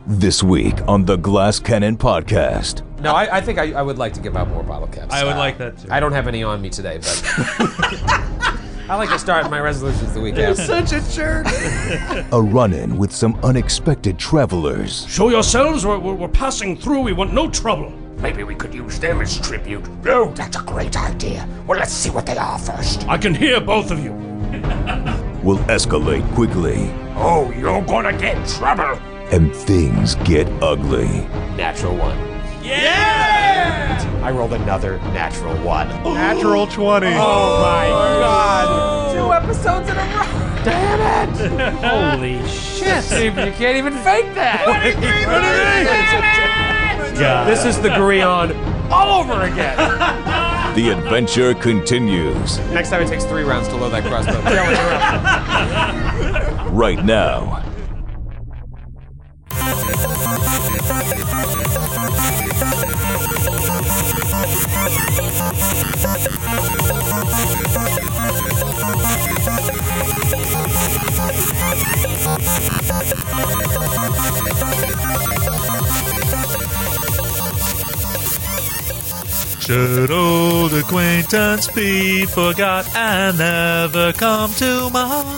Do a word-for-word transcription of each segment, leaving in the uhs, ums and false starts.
This week on the Glass Cannon Podcast. No, I, I think I, I would like to give out more bottle caps. I would uh, like that too. I don't have any on me today, but I like to start my resolutions the week after. Such a jerk. A run-in with some unexpected travelers. Show yourselves, we're, we're, we're passing through, we want no trouble. Maybe we could use them as tribute. Oh, that's a great idea. Well, let's see what they are first. I can hear both of you. Will escalate quickly. Oh, you're gonna get in trouble. And things get ugly. Natural one. Yeah! I rolled another natural one. Natural twenty. Oh my god. Two episodes in a row. Damn it. Holy shit. You can't even fake that. God. This is the Grion all over again. The adventure continues. Next time it takes three rounds to load that crossbow. Right now. Should old acquaintance be forgot and never come to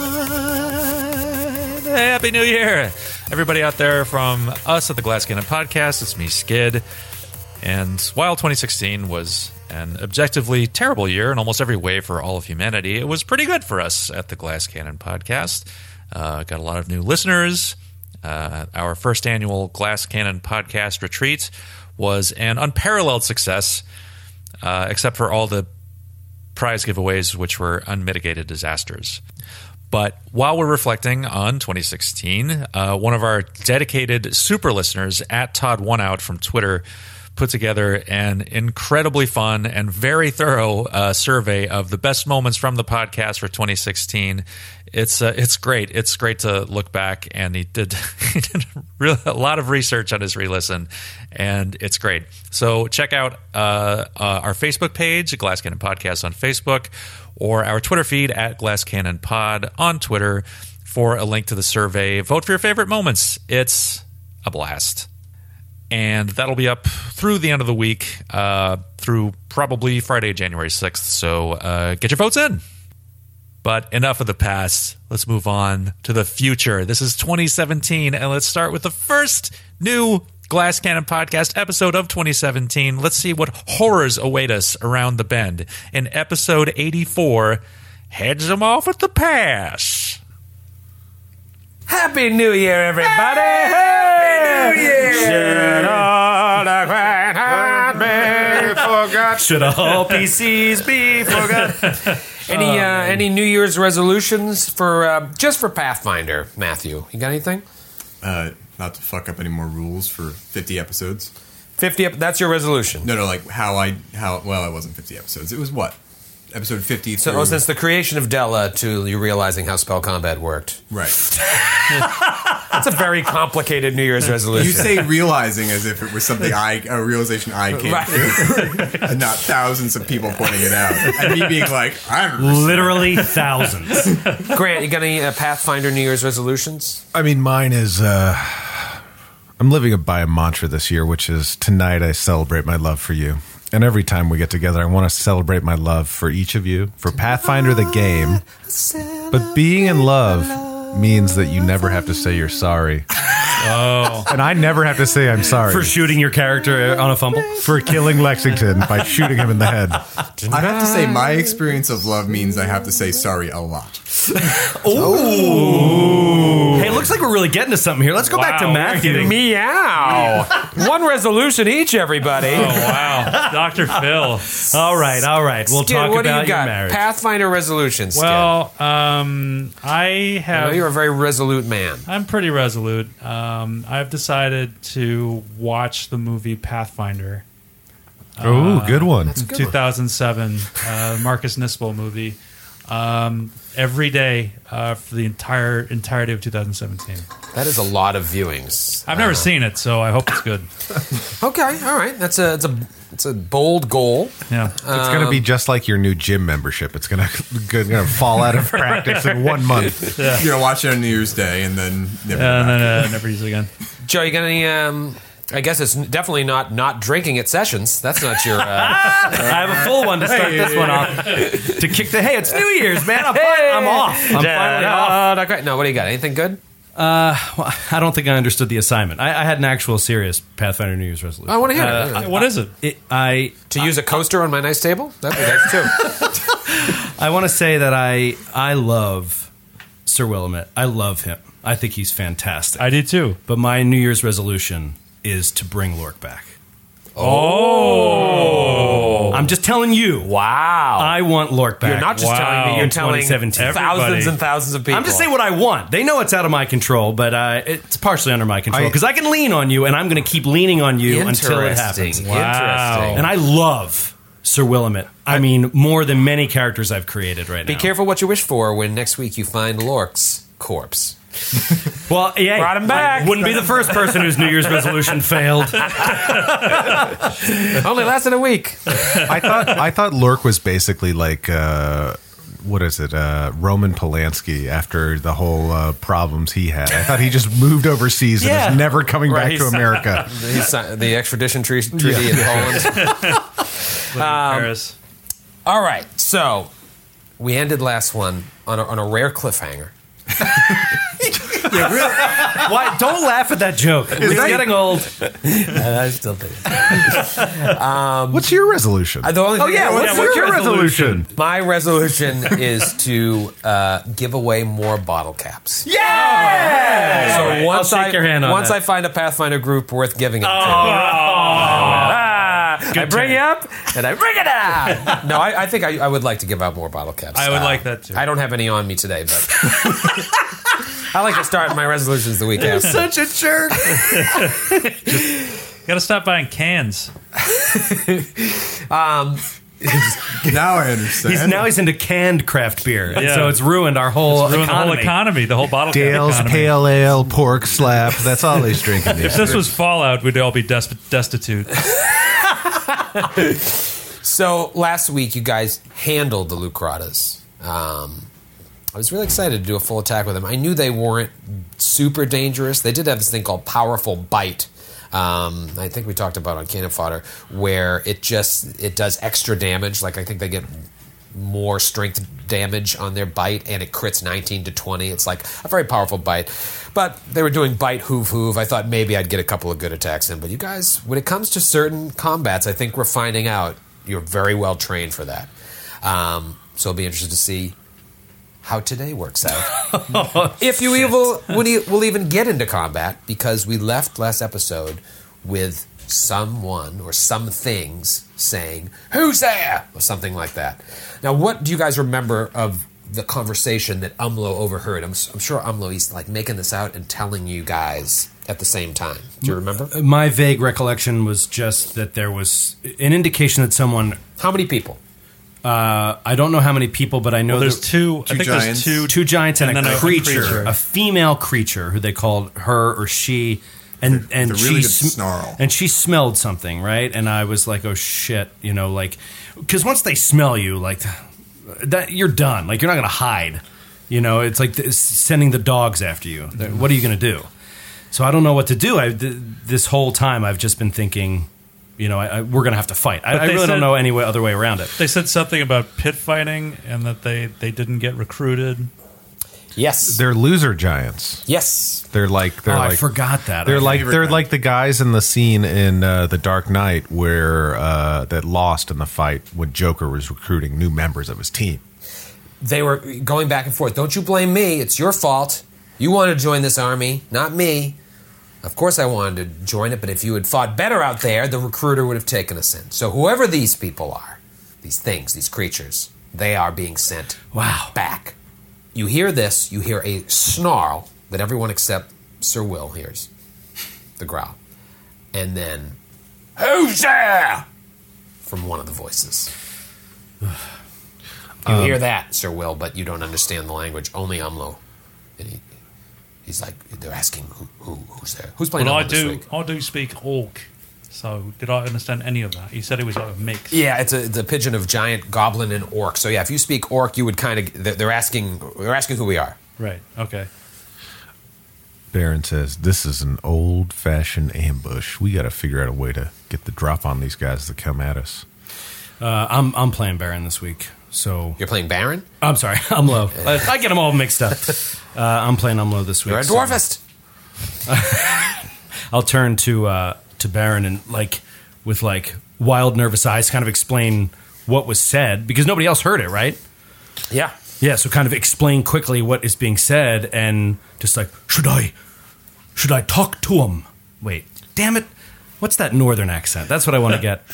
mind? Happy New Year! Everybody out there from us at the Glass Cannon Podcast, it's me, Skid. And while twenty sixteen was an objectively terrible year in almost every way for all of humanity, it was pretty good for us at the Glass Cannon Podcast. Uh, got a lot of new listeners. Uh, our first annual Glass Cannon Podcast retreat was an unparalleled success. Uh, except for all the prize giveaways, which were unmitigated disasters. But while we're reflecting on twenty sixteen, uh, one of our dedicated super listeners, at Todd One Out from Twitter, put together an incredibly fun and very thorough uh, survey of the best moments from the podcast for twenty sixteen. It's uh, it's great. It's great to look back, and he did, he did really, a lot of research on his re-listen, and it's great. So check out uh, uh, our Facebook page, Glass Cannon Podcast on Facebook, or our Twitter feed at Glass Cannon Pod on Twitter for a link to the survey. Vote for your favorite moments. It's a blast. And that'll be up through the end of the week, uh, through probably Friday, January sixth. So uh, get your votes in. But enough of the past. Let's move on to the future. This is twenty seventeen, and let's start with the first new Glass Cannon Podcast episode of twenty seventeen. Let's see what horrors await us around the bend. In episode eighty-four, Heads 'em Off at the Pass. Happy New Year, everybody! Happy New Year! Should all acquaintance be forgot? Should all P Cs be forgot? Any uh, any New Year's resolutions for uh, just for Pathfinder, Matthew? You got anything? Uh, not to fuck up any more rules for fifty episodes. Fifty. Ep- that's your resolution. No, no, like how I how well it wasn't fifty episodes. It was what episode fifty. So through, oh, since the creation of Della to you realizing how spell combat worked. right. That's a very complicated New Year's resolution. You say realizing as if it was something I a realization I came Right. to, and not thousands of people pointing it out, and me being like, I'm Literally thousands. Grant, you got any uh, Pathfinder New Year's resolutions? I mean, mine is, uh, I'm living by a mantra this year, which is tonight I celebrate my love for you. And every time we get together, I want to celebrate my love for each of you, for Pathfinder the game. But being in love means that you never have to say you're sorry. Oh. And I never have to say I'm sorry. For shooting your character on a fumble. For killing Lexington by shooting him in the head. I have to say, my experience of love means I have to say sorry a lot. Ooh. Hey, it looks like we're really getting to something here. Let's go back to Wow, Matthew. we're getting- Meow. One resolution each, everybody. Oh, wow. Doctor Phil. All right, all right. We'll Skid, talk what do about you got? your marriage. Pathfinder resolutions. Skid. Well, um, I I have... know you're a very resolute man. I'm pretty resolute. Um, I've decided to watch the movie Pathfinder. Oh, good one. two thousand seven uh, Marcus Nispel movie. Um, every day uh, for the entire entirety of two thousand seventeen. That is a lot of viewings. I've never Uh, seen it, so I hope it's good. Okay, all right. That's a it's a it's a bold goal. Yeah, It's going to be just like your new gym membership. It's going to going to fall out of practice in one month. yeah. You're gonna watch it on New Year's Day and then never Uh, and go then back. uh, never use it again. Joe, you got any? Um, I guess it's definitely not not drinking at sessions. That's not your. Uh, I have a full one to start this one off. To kick the hey, it's New Year's, man. I'm, fin- I'm off. I'm yeah, finally no, off. not quite. No, what do you got? Anything good? Uh, well, I don't think I understood the assignment. I, I had an actual serious Pathfinder New Year's resolution. I want to hear Uh, it. What is it? It, I To use a coaster on my nice table? That'd be nice too. I want to say that I I love Sir Willamette. I love him. I think he's fantastic. I do too. But my New Year's resolution is to bring Lork back. Oh. I'm just telling you. Wow. I want Lork back. You're not just Wow. telling me, you're telling twenty seventeen. thousands Everybody. and thousands of people. I'm just saying what I want. They know it's out of my control, but uh, it's partially under my control I- because I, can lean on you, and I'm going to keep leaning on you until it happens. Interesting. Wow. Interesting. And I love Sir Willamette. I mean, more than many characters I've created right Be now. careful what you wish for when next week you find Lork's corpse. Well, yeah, Brought him back. I wouldn't be the first person whose New Year's resolution failed. Only lasted a week. I thought I thought Lork was basically like uh, what is it, uh, Roman Polanski after the whole uh, problems he had. I thought he just moved overseas Yeah. and is never coming Right, back to he's- America. He's signed the extradition tre- treaty in Poland. Paris. All right, so we ended last one on a, on a rare cliffhanger. Why? Don't laugh at that joke. It's that- getting old. I still think. What's your resolution? The only Oh thing yeah, I- what's, what's your your resolution? resolution? My resolution is to uh, give away more bottle caps. Yeah. So once I'll shake I your hand on once that. I find a Pathfinder group worth giving it to, Oh. Ah, I bring turn. you up and I bring it out. No, I, I think I, I would like to give out more bottle caps. I would Uh, like that too. I don't have any on me today, but I like to start my resolutions the week after. Such a jerk. Got to stop buying cans. Now I understand. He's now he's into canned craft beer, and Yeah. so it's ruined our whole Ruin the whole economy. economy, the whole bottle cap Dale's economy. Pale Ale, Pork Slap. That's all he's drinking. If this was Fallout, we'd all be des- destitute. So last week, you guys handled the Lucratas. Um, I was really excited to do a full attack with them. I knew they weren't super dangerous. They did have this thing called Powerful Bite. Um, I think we talked about on Cannon Fodder, where it just it does extra damage. Like I think they get more strength damage on their bite, and it crits nineteen to twenty. It's like a very powerful bite. But they were doing bite hoof hoof. I thought maybe I'd get a couple of good attacks in. But you guys, when it comes to certain combats, I think we're finding out you're very well trained for that. Um, so I'll be interested to see how today works out. If you evil, will, you, will even get into combat, because we left last episode with someone or some things saying, "Who's there?" or something like that. Now, what do you guys remember of the conversation that Umlo overheard? I'm, I'm sure Umlo is like making this out and telling you guys at the same time. Do you remember? My vague recollection was just that there was an indication that someone. How many people? Uh, I don't know how many people, but I know Well, there's there- two. Two I think giants. there's two. two giants and, And a, then a creature, creature. a female creature who they called her or she, and and a she really good sm- snarl. and she smelled something, right? And I was like, oh shit, you know, like because once they smell you, like that, you're done. Like you're not gonna hide. You know, it's like th- sending the dogs after you. What are you gonna do? So I don't know what to do. I th- this whole time I've just been thinking, you know, I, I, we're gonna have to fight. I, But I they really don't said- know any way, other way around it. They said something about pit fighting and that they, they didn't get recruited. Yes. They're loser giants. Yes. They're like they're Oh, like I forgot that. They're I- like favorite they're kind. like the guys in the scene in uh, the Dark Knight where uh, that lost in the fight when Joker was recruiting new members of his team. They were going back and forth. Don't you blame me. It's your fault. You wanted to join this army, not me. Of course I wanted to join it, but if you had fought better out there, the recruiter would have taken us in. So whoever these people are, these things, these creatures, they are being sent Wow. back. You hear this, you hear a snarl that everyone except Sir Will hears. The growl. And then, "Who's there?" from one of the voices. You hear that, Sir Will, but you don't understand the language. Only Umlo. And he, he's like, they're asking, who, who, who's there? Who's playing But I Umlo this do week? I do speak Orc. So did I understand any of that? He said it was like a mix. Yeah, it's a, it's a pigeon of giant goblin and orc. So yeah, if you speak orc, you would kind of, they're they're asking, they're asking who we are. Right. Okay. Baron says, this is an old-fashioned ambush. We got to figure out a way to get the drop on these guys that come at us. Uh, I'm I'm playing Baron this week, so You're playing Baron? I'm sorry, Umlo. I, I get them all mixed up. Uh, I'm playing Umlo this week. You're a so dwarfist. I'll turn to uh, to Baron and like with like wild, nervous eyes, kind of explain what was said because nobody else heard it, right? Yeah. Yeah, so kind of explain quickly what is being said and just like, should I, should I talk to him? Wait, damn it. What's that northern accent? That's what I want to get.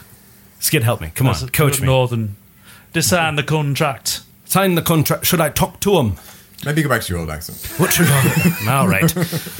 Skid, help me. Come on, coach me. Northern. Design the contract. Sign the contract. Should I talk to him? Maybe go back to your old accent. What should I? All right.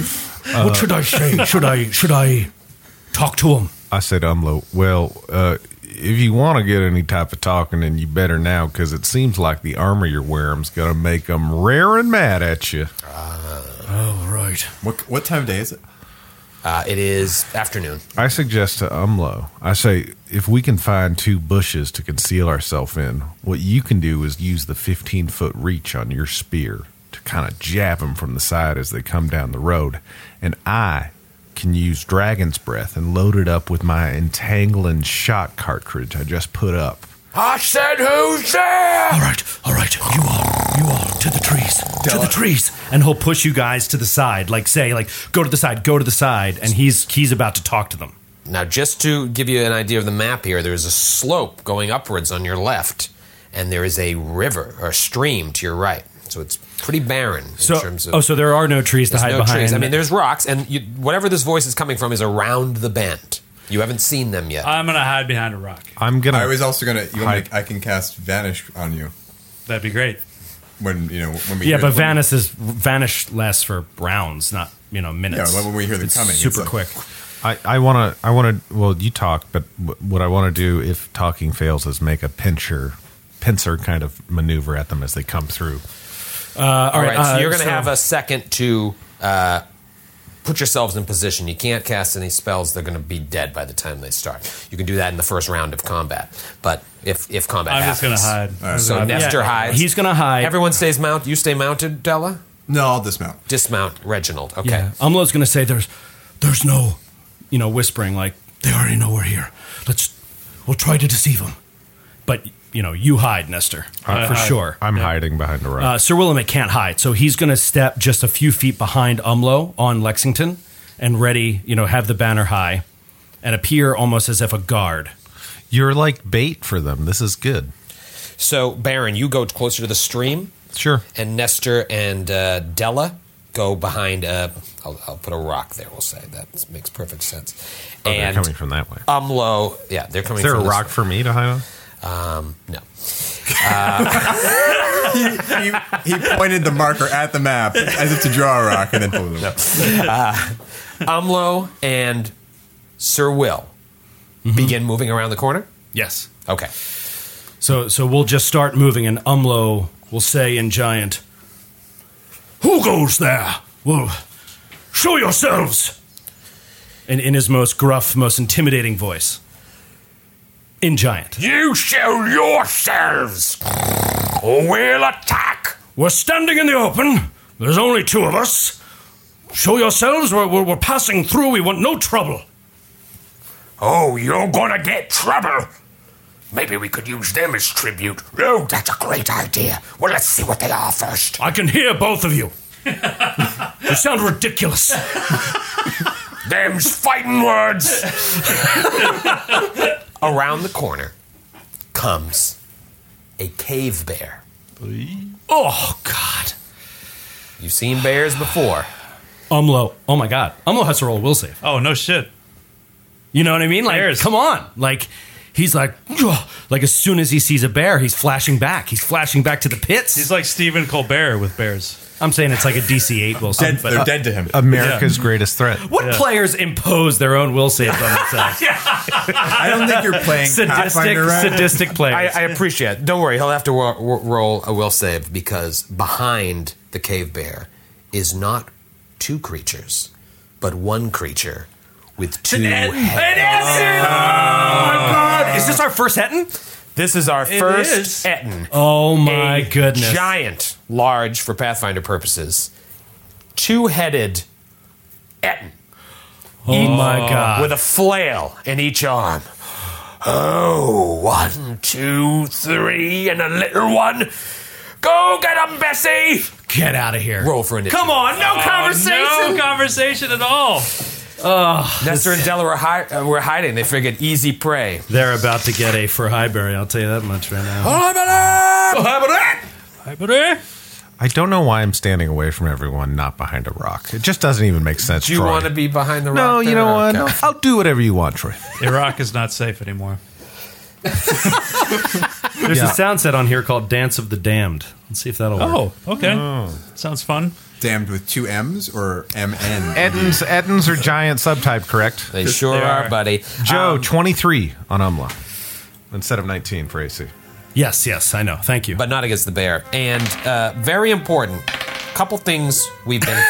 Uh, what should I say? Should I, should I talk to him? I said, Umlo, well, uh, if you want to get any type of talking, then you better now, because it seems like the armor you're wearing's going to make them raring mad at you. Uh, oh, right. What what time of day is it? Uh, it is afternoon. I suggest to Umlo, I say, if we can find two bushes to conceal ourselves in, what you can do is use the fifteen-foot reach on your spear to kind of jab them from the side as they come down the road, and I can use Dragon's Breath and load it up with my entangling shot cartridge I just put up. I said, who's there? All right, all right. You all, you all, to the trees, to the trees. And he'll push you guys to the side, like say, like, go to the side, go to the side, and he's he's about to talk to them. Now, just to give you an idea of the map here, there's a slope going upwards on your left, and there is a river or stream to your right. So it's pretty barren in So, terms of... oh, so there are no trees to there's hide no behind. trees. I mean, there's rocks, and you, whatever this voice is coming from is around the bend. You haven't seen them yet. I'm going to hide behind a rock. I'm going to... I was also gonna. You want Hi. me, I can cast Vanish on you That'd be great. when you know when we. yeah, hear, but when, vanish is vanish lasts for rounds, not you know minutes. Yeah, when we hear them It's coming, it's super like- quick. I, I want to, I want to, well, you talk, but w- what I want to do if talking fails is make a pincher, pincer kind of maneuver at them as they come through. Uh, all All right, uh, so you're going to so- have a second to uh, put yourselves in position. You can't cast any spells. They're going to be dead by the time they start. You can do that in the first round of combat. But if, if combat I'm happens. just going to hide. So I'm- Nestor Yeah, hides. He's gonna hide. Everyone stays mounted. You stay mounted, Della? No, I'll dismount. Dismount Reginald. Okay. Yeah, Umlo's gonna say there's there's no, you know, whispering like they already know we're here. Let's we'll try to deceive them, but you know, you hide, Nestor, uh, for hide. sure. I'm hiding behind a rock. Uh, Sir Willamette can't hide, so he's going to step just a few feet behind Umlo on Lexington and ready, you know, have the banner high and appear almost as if a guard. You're like bait for them. This is good. So, Baron, you go closer to the stream, Sure. and Nestor and uh, Della go behind a. I'll, I'll put a rock there. We'll say that makes perfect sense. Oh, and they're coming from that way. Umlo, yeah, they're coming. Is there from a this rock way. for me to hide on? Um, no. he, he pointed the marker at the map as if to draw a rock, and then pulled it. Uh, Umlo and Sir Will begin moving around the corner. Yes. Okay. So so we'll just start moving, and Umlo will say in giant, "Who goes there? Well, show yourselves!" In, in his most gruff, most intimidating voice. In giant. You show yourselves, or we'll attack. We're standing in the open. There's only two of us. Show yourselves. We're, we're, we're passing through. We want no trouble. Oh, you're gonna get trouble. Maybe we could use them as tribute. Oh, that's a great idea. Well, let's see what they are first. I can hear both of you. You sound ridiculous. Them's fighting words. Around the corner comes a cave bear. Oh, God. You've seen bears before. Umlo. Oh, my God. Umlo has to roll a will save. Oh, no shit. You know what I mean? Like, Bears. come on. Like, he's like, "Ugh." Like as soon as he sees a bear, he's flashing back. He's flashing back to the pits. He's like Stephen Colbert with bears. I'm saying it's like a D C eight will save. Dead, But they're dead to him. America's greatest threat. what players impose their own will saves on themselves? I don't think you're playing Sadistic, Pathfinder right. sadistic players. I, I appreciate it. Don't worry, he'll have to ro- ro- roll a will save because behind the cave bear is not two creatures, but one creature with two heads. Oh my God! Is this our first Etten? This is our It first is. Etten. Oh my A goodness! Giant, large for Pathfinder purposes, two-headed Etten. Oh my god! With a flail in each arm. Oh, one, two, three, and a little one. Go get him, Bessie! Get out of here! Roll for initiative. Come on, no Oh, conversation. no conversation at all. Nestor and Della were, hi- uh, were hiding. They figured easy prey. They're about to get a for Highbury. I'll tell you that much right now. Hi, buddy. I don't know why I'm standing away from everyone, not behind a rock. It just doesn't even make sense. Do you Troy. want to be behind the rock? No, you there? know what? Okay. I'll do whatever you want, Troy. Iraq is not safe anymore. There's a sound set on here called Dance of the Damned. Let's see if that'll work. Oh, okay. Sounds fun. Damned with two M's or M N? Ettins, Ettins are giant subtype, correct? They sure They are, are. buddy. Joe, Um, twenty-three on Umla instead of nineteen for A C. Yes, yes, I know. Thank you. but not against the bear. And uh, very important, couple things we've been.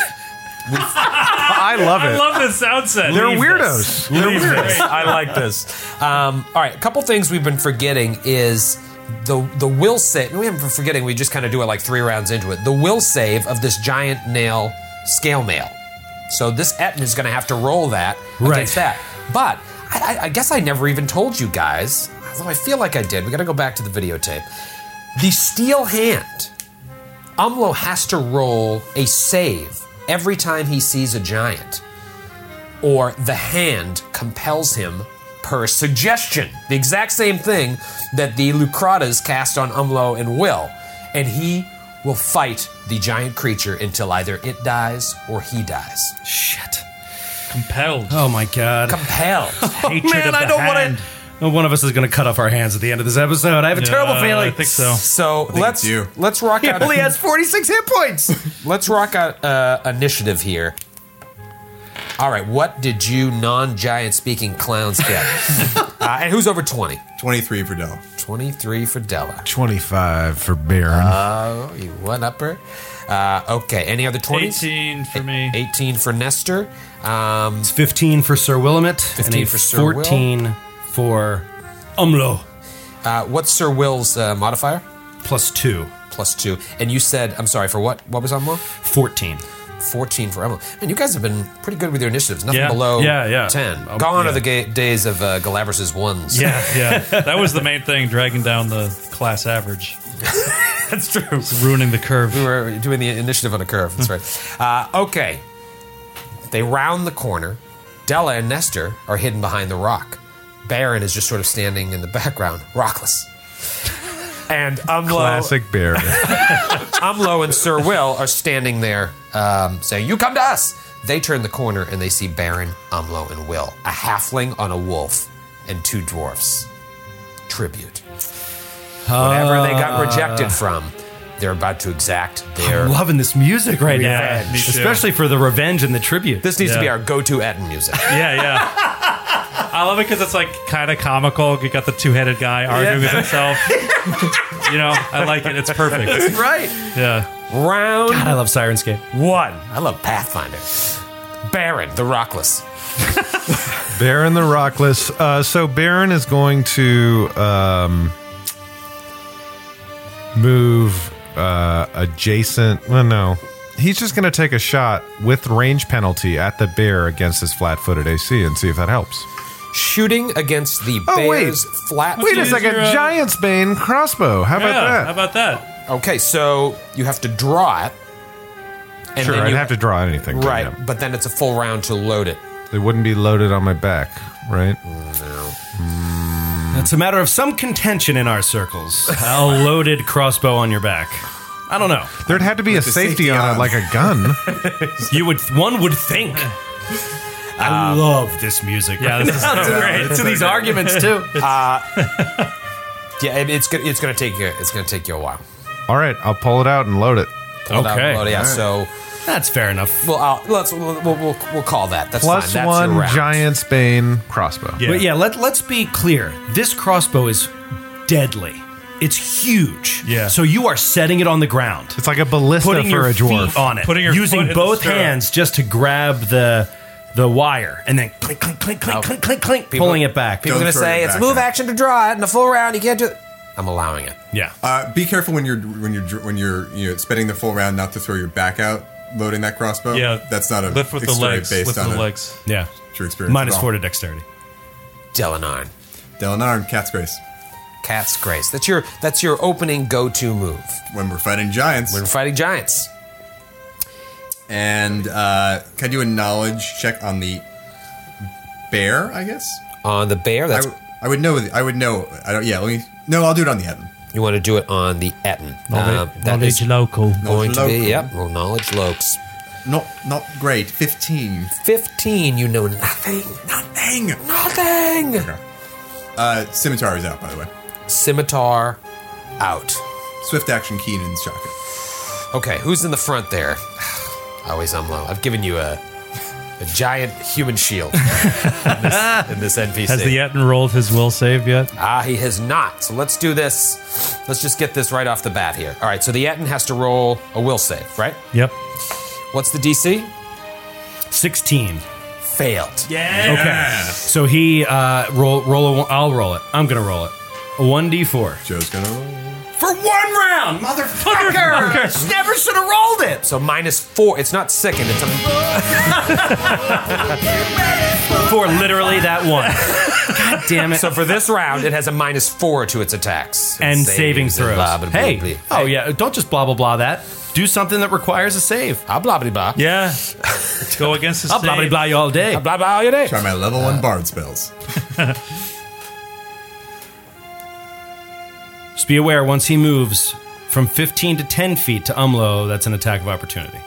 I love it. I love this sound set. They're Leave weirdos. this. Leave this. I like this. Um, all right, a couple things we've been forgetting is the the will save. We haven't been forgetting. We just kind of do it like three rounds into it. The will save of this giant nail scale mail. So this Etten is going to have to roll that Right. against that. But I, I- I guess I never even told you guys. Although I feel like I did. We got to go back to the videotape. The steel hand. Umlo has to roll a save every time he sees a giant, or the hand compels him per suggestion. The exact same thing that the Lucratas cast on Umlo and Will. And he will fight the giant creature until either it dies or he dies. Shit. Compelled. Oh my god. Compelled. Hatred Man, of I the don't want hand. to. One of us is going to cut off our hands at the end of this episode. I have a Yeah, terrible feeling. I think so. So let's it's you. let's rock He out. only has forty-six hit points. Let's rock out uh, initiative here. All right, what did you non-giant speaking clowns get? uh, and who's over twenty? twenty-three for Dell. twenty-three for Della. twenty-five for Baron. Oh, you one upper. Uh, okay, any other twenties? eighteen for me. eighteen for Nestor. Um, It's fifteen for Sir Willamette. fifteen and a for Sir Will. fourteen for Umlo. uh, what's Sir Will's uh, modifier? Plus two. Plus two. And you said, I'm sorry, for what? What was Umlo? fourteen. fourteen for Emily. Man, you guys have been pretty good with your initiatives. Nothing Yeah. below Yeah, yeah. ten. Oh, Gone yeah. are the ga- days of uh, Galabras' ones. Yeah, yeah. That was the main thing, dragging down the class average. That's true. Ruining the curve. We were doing the initiative on a curve. That's right. Uh, okay. They round the corner. Della and Nestor are hidden behind the rock. Baron is just sort of standing in the background, rockless. And Umlo, Classic Baron. Umlo and Sir Will are standing there um, saying, "You come to us." They turn the corner and they see Baron, Umlo, and Will, a halfling on a wolf, and two dwarfs. Tribute. Whatever they got rejected from, they're about to exact their... I'm loving this music right Yeah, now. me too. Especially for the revenge and the tribute. This needs to be Yeah. our go-to Etten music. Yeah, yeah. I love it because it's like kind of comical. You got the two-headed guy arguing with himself. You know, I like it. It's perfect. right. Yeah. Round God, I love Sirenscape. one. I love Pathfinder. Baron, the Rockless. Baron the Rockless. Uh, so Baron is going to um, move uh, adjacent. Well, no. He's just going to take a shot with range penalty at the bear against his flat-footed A C and see if that helps. Shooting against the Oh, wait. bear's flat... Wait a use second. your, uh, Giant's Bane crossbow. How about Yeah, that? how about that? Okay, so you have to draw it. And sure, then I'd you- have to draw anything. Right, Yeah. but then it's a full round to load it. It wouldn't be loaded on my back, right? It's a matter of some contention in our circles. A loaded crossbow on your back. I don't know. There'd have to be a the safety, safety on on. it, like a gun. You would. One would think. I love this music. Yeah, this is so great. To these arguments too. Yeah, it, it's go- it's going to take you it's going to take you a while. All right, I'll pull it out and load it. Pull it out and Okay. load it, yeah. All right. So That's fair enough. well, I'll, let's we'll, we'll we'll we'll call that. That's Plus fine. That's one your round. Giant's Bane crossbow. Yeah. But yeah, let, let's be clear. This crossbow is deadly. It's huge. Yeah. So you are setting it on the ground. It's like a ballista Putting for your a dwarf. feet on it. Putting your using foot in the both stirrup. hands just to grab the the wire and then clink, clink, clink, clink, Oh. clink, clink, clink, People- pulling it back. People are Don't going to throw say it it's back move out. action to draw it in a full round. You can't do it. I'm allowing it. Yeah. Uh, be careful when you're when you're when you're you know spending the full round not to throw your back out loading that crossbow. Yeah. That's not a Lift with the story legs. based Lift on with the a legs. Yeah. true experience. Minus at all. four to dexterity. Delanarn. Delanarn, Cat's Grace. Cat's Grace. That's your that's your opening go-to move When we're fighting giants. when we're fighting giants. And uh, can I do a knowledge check on the bear, I guess? On the bear, I, that's w- I would know. I would know. I don't. Yeah. Let me. No, I'll do it on the Etten. you want to do it on the Etten. Um, that is local. going to be local. yep. Well, knowledge lokes. Not. Not great. Fifteen. Fifteen. You know nothing. Nothing. Nothing. Uh, Scimitar is out, by the way. Scimitar out. Swift action, Keenan's shotgun. Okay, who's in the front there? Always Umlo. I've given you a a giant human shield in, this, in this N P C. Has the Etten rolled his will save yet? Ah, he has not. So let's do this. Let's just get this right off the bat here. All right, so the Etten has to roll a will save, right? Yep. What's the D C? sixteen. Failed. Okay. So he uh, roll roll a one. I'll roll it. I'm gonna roll it. A one d four Joe's gonna roll. for one round, motherfucker. Never should have rolled it. So minus four. It's not sickened. It's a For literally that one. God damn it. so for this round, it has a minus four to its attacks and saving saves and throws. blah, blah, blah, Hey. blah. Oh yeah. Don't just blah blah blah that. Do something that requires a save. Ah, blah blah blah. Yeah. Go against the I'll blah blah blah you all day. Ah, blah blah all your day. Try my level one bard spells. Just be aware, once he moves from fifteen to ten feet to Umlo, that's an attack of opportunity.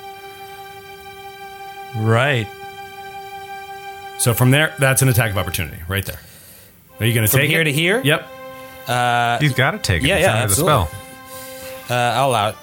Right. So from there, that's an attack of opportunity right there. Are you going to From take here it? to here? Yep. He's got to take it. Yeah, It's yeah, under the absolutely. spell. Uh, I'll allow it.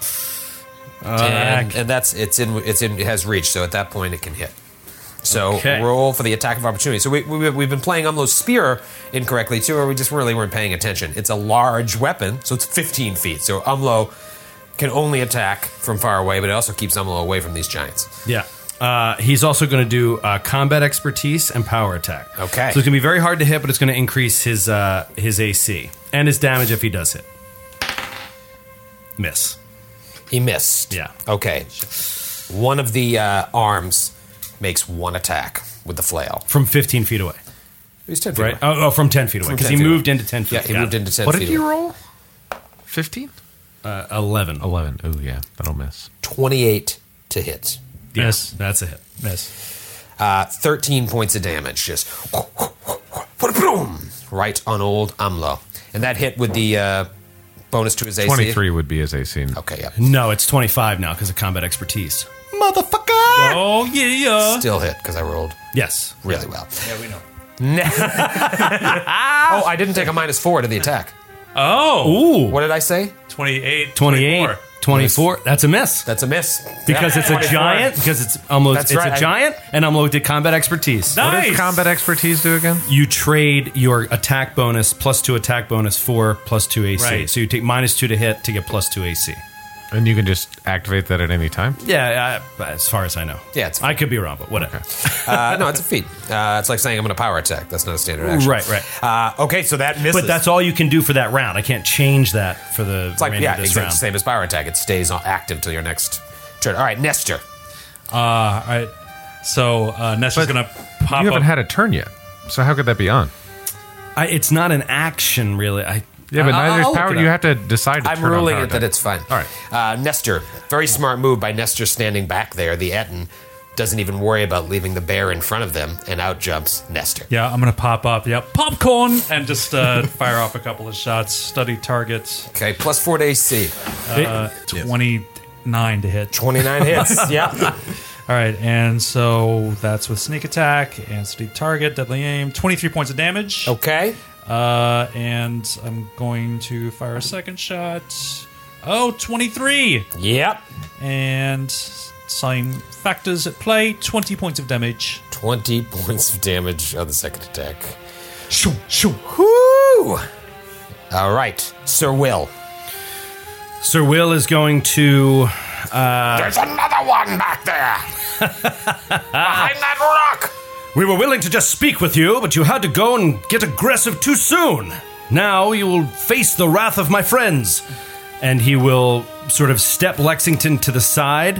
and, and that's it's in it's in it has reach, so at that point it can hit. So Okay. roll for the attack of opportunity. So we, we we've been playing Umlo's spear incorrectly too, or we just really weren't paying attention. It's a large weapon, so it's fifteen feet. So Umlo can only attack from far away, but it also keeps Umlo away from these giants. Yeah. Uh, he's also going to do uh, combat expertise and power attack. Okay. So it's going to be very hard to hit, but it's going to increase his uh, his A C and his damage if he does hit. Miss. He missed. Yeah. Okay. One of the uh, arms makes one attack with the flail. From fifteen feet away. He's ten feet Right? away. Oh, oh, from ten feet away. From Because ten he feet moved away. into ten feet. Yeah, he Got moved it. into ten What feet did you away. roll? fifteen? Uh, eleven. eleven. Oh, yeah. That'll miss. twenty-eight to hit. Yes. That's a hit. Miss. Uh, thirteen points of damage, just boom, right on old Umlo. And that hit with the uh, bonus to his A C. twenty-three would be his A C. Okay, yeah. No, it's twenty-five now because of combat expertise. Motherfucker! Oh, yeah. Still hit because I rolled Yes. really well. Yeah, we know. oh, I didn't take a minus four to the attack. Oh. Ooh. What did I say? twenty-eight. twenty-eight. twenty-four. twenty-four. That's a miss. That's a miss. Because Yeah, it's a twenty-four. giant. Because it's almost That's it's right. a giant, and Umlo did combat expertise. What Nice. does combat expertise do again? You trade your attack bonus plus two attack bonus for plus two A C. Right. So you take minus two to hit to get plus two A C. And you can just activate that at any time? Yeah, I, as far as I know. Yeah, it's I could be wrong, but whatever. Uh, no, it's a feat. Uh, it's like saying I'm going to power attack. That's not a standard action. Right, right. Uh, okay, so that misses. But that's all you can do for that round. I can't change that for the It's like, remainder yeah, of this exactly round. the same as power attack. It stays on active till your next turn. All right, Nestor. Uh, All right. So uh, Nestor's But going to pop You haven't up. had a turn yet. So how could that be on? I, it's not an action, really. I Yeah, but I- neither I'll is look power. it You up. have to decide to I'm turn on ruling power it that attack. it's fine. All right. Uh, Nestor, very smart move by Nestor standing back there. The Etten doesn't even worry about leaving the bear in front of them, and out jumps Nestor. Yeah, I'm going to pop up. Yep. Popcorn. And just uh, fire off a couple of shots. Study targets. Okay, plus four to A C. Uh, twenty-nine to hit. twenty-nine hits. Yeah. All right. And so that's with sneak attack and study target, deadly aim. twenty-three points of damage. Okay. Uh, and I'm going to fire a second shot. Oh, twenty-three. Yep. And same factors at play. twenty points of damage. twenty points of damage on the second attack. Shoo, shoo. Woo! All right, Sir Will. Sir Will is going to. There's another one back there. Behind that rock. We were willing to just speak with you, but you had to go and get aggressive too soon. Now you will face the wrath of my friends. And he will sort of step Lexington to the side,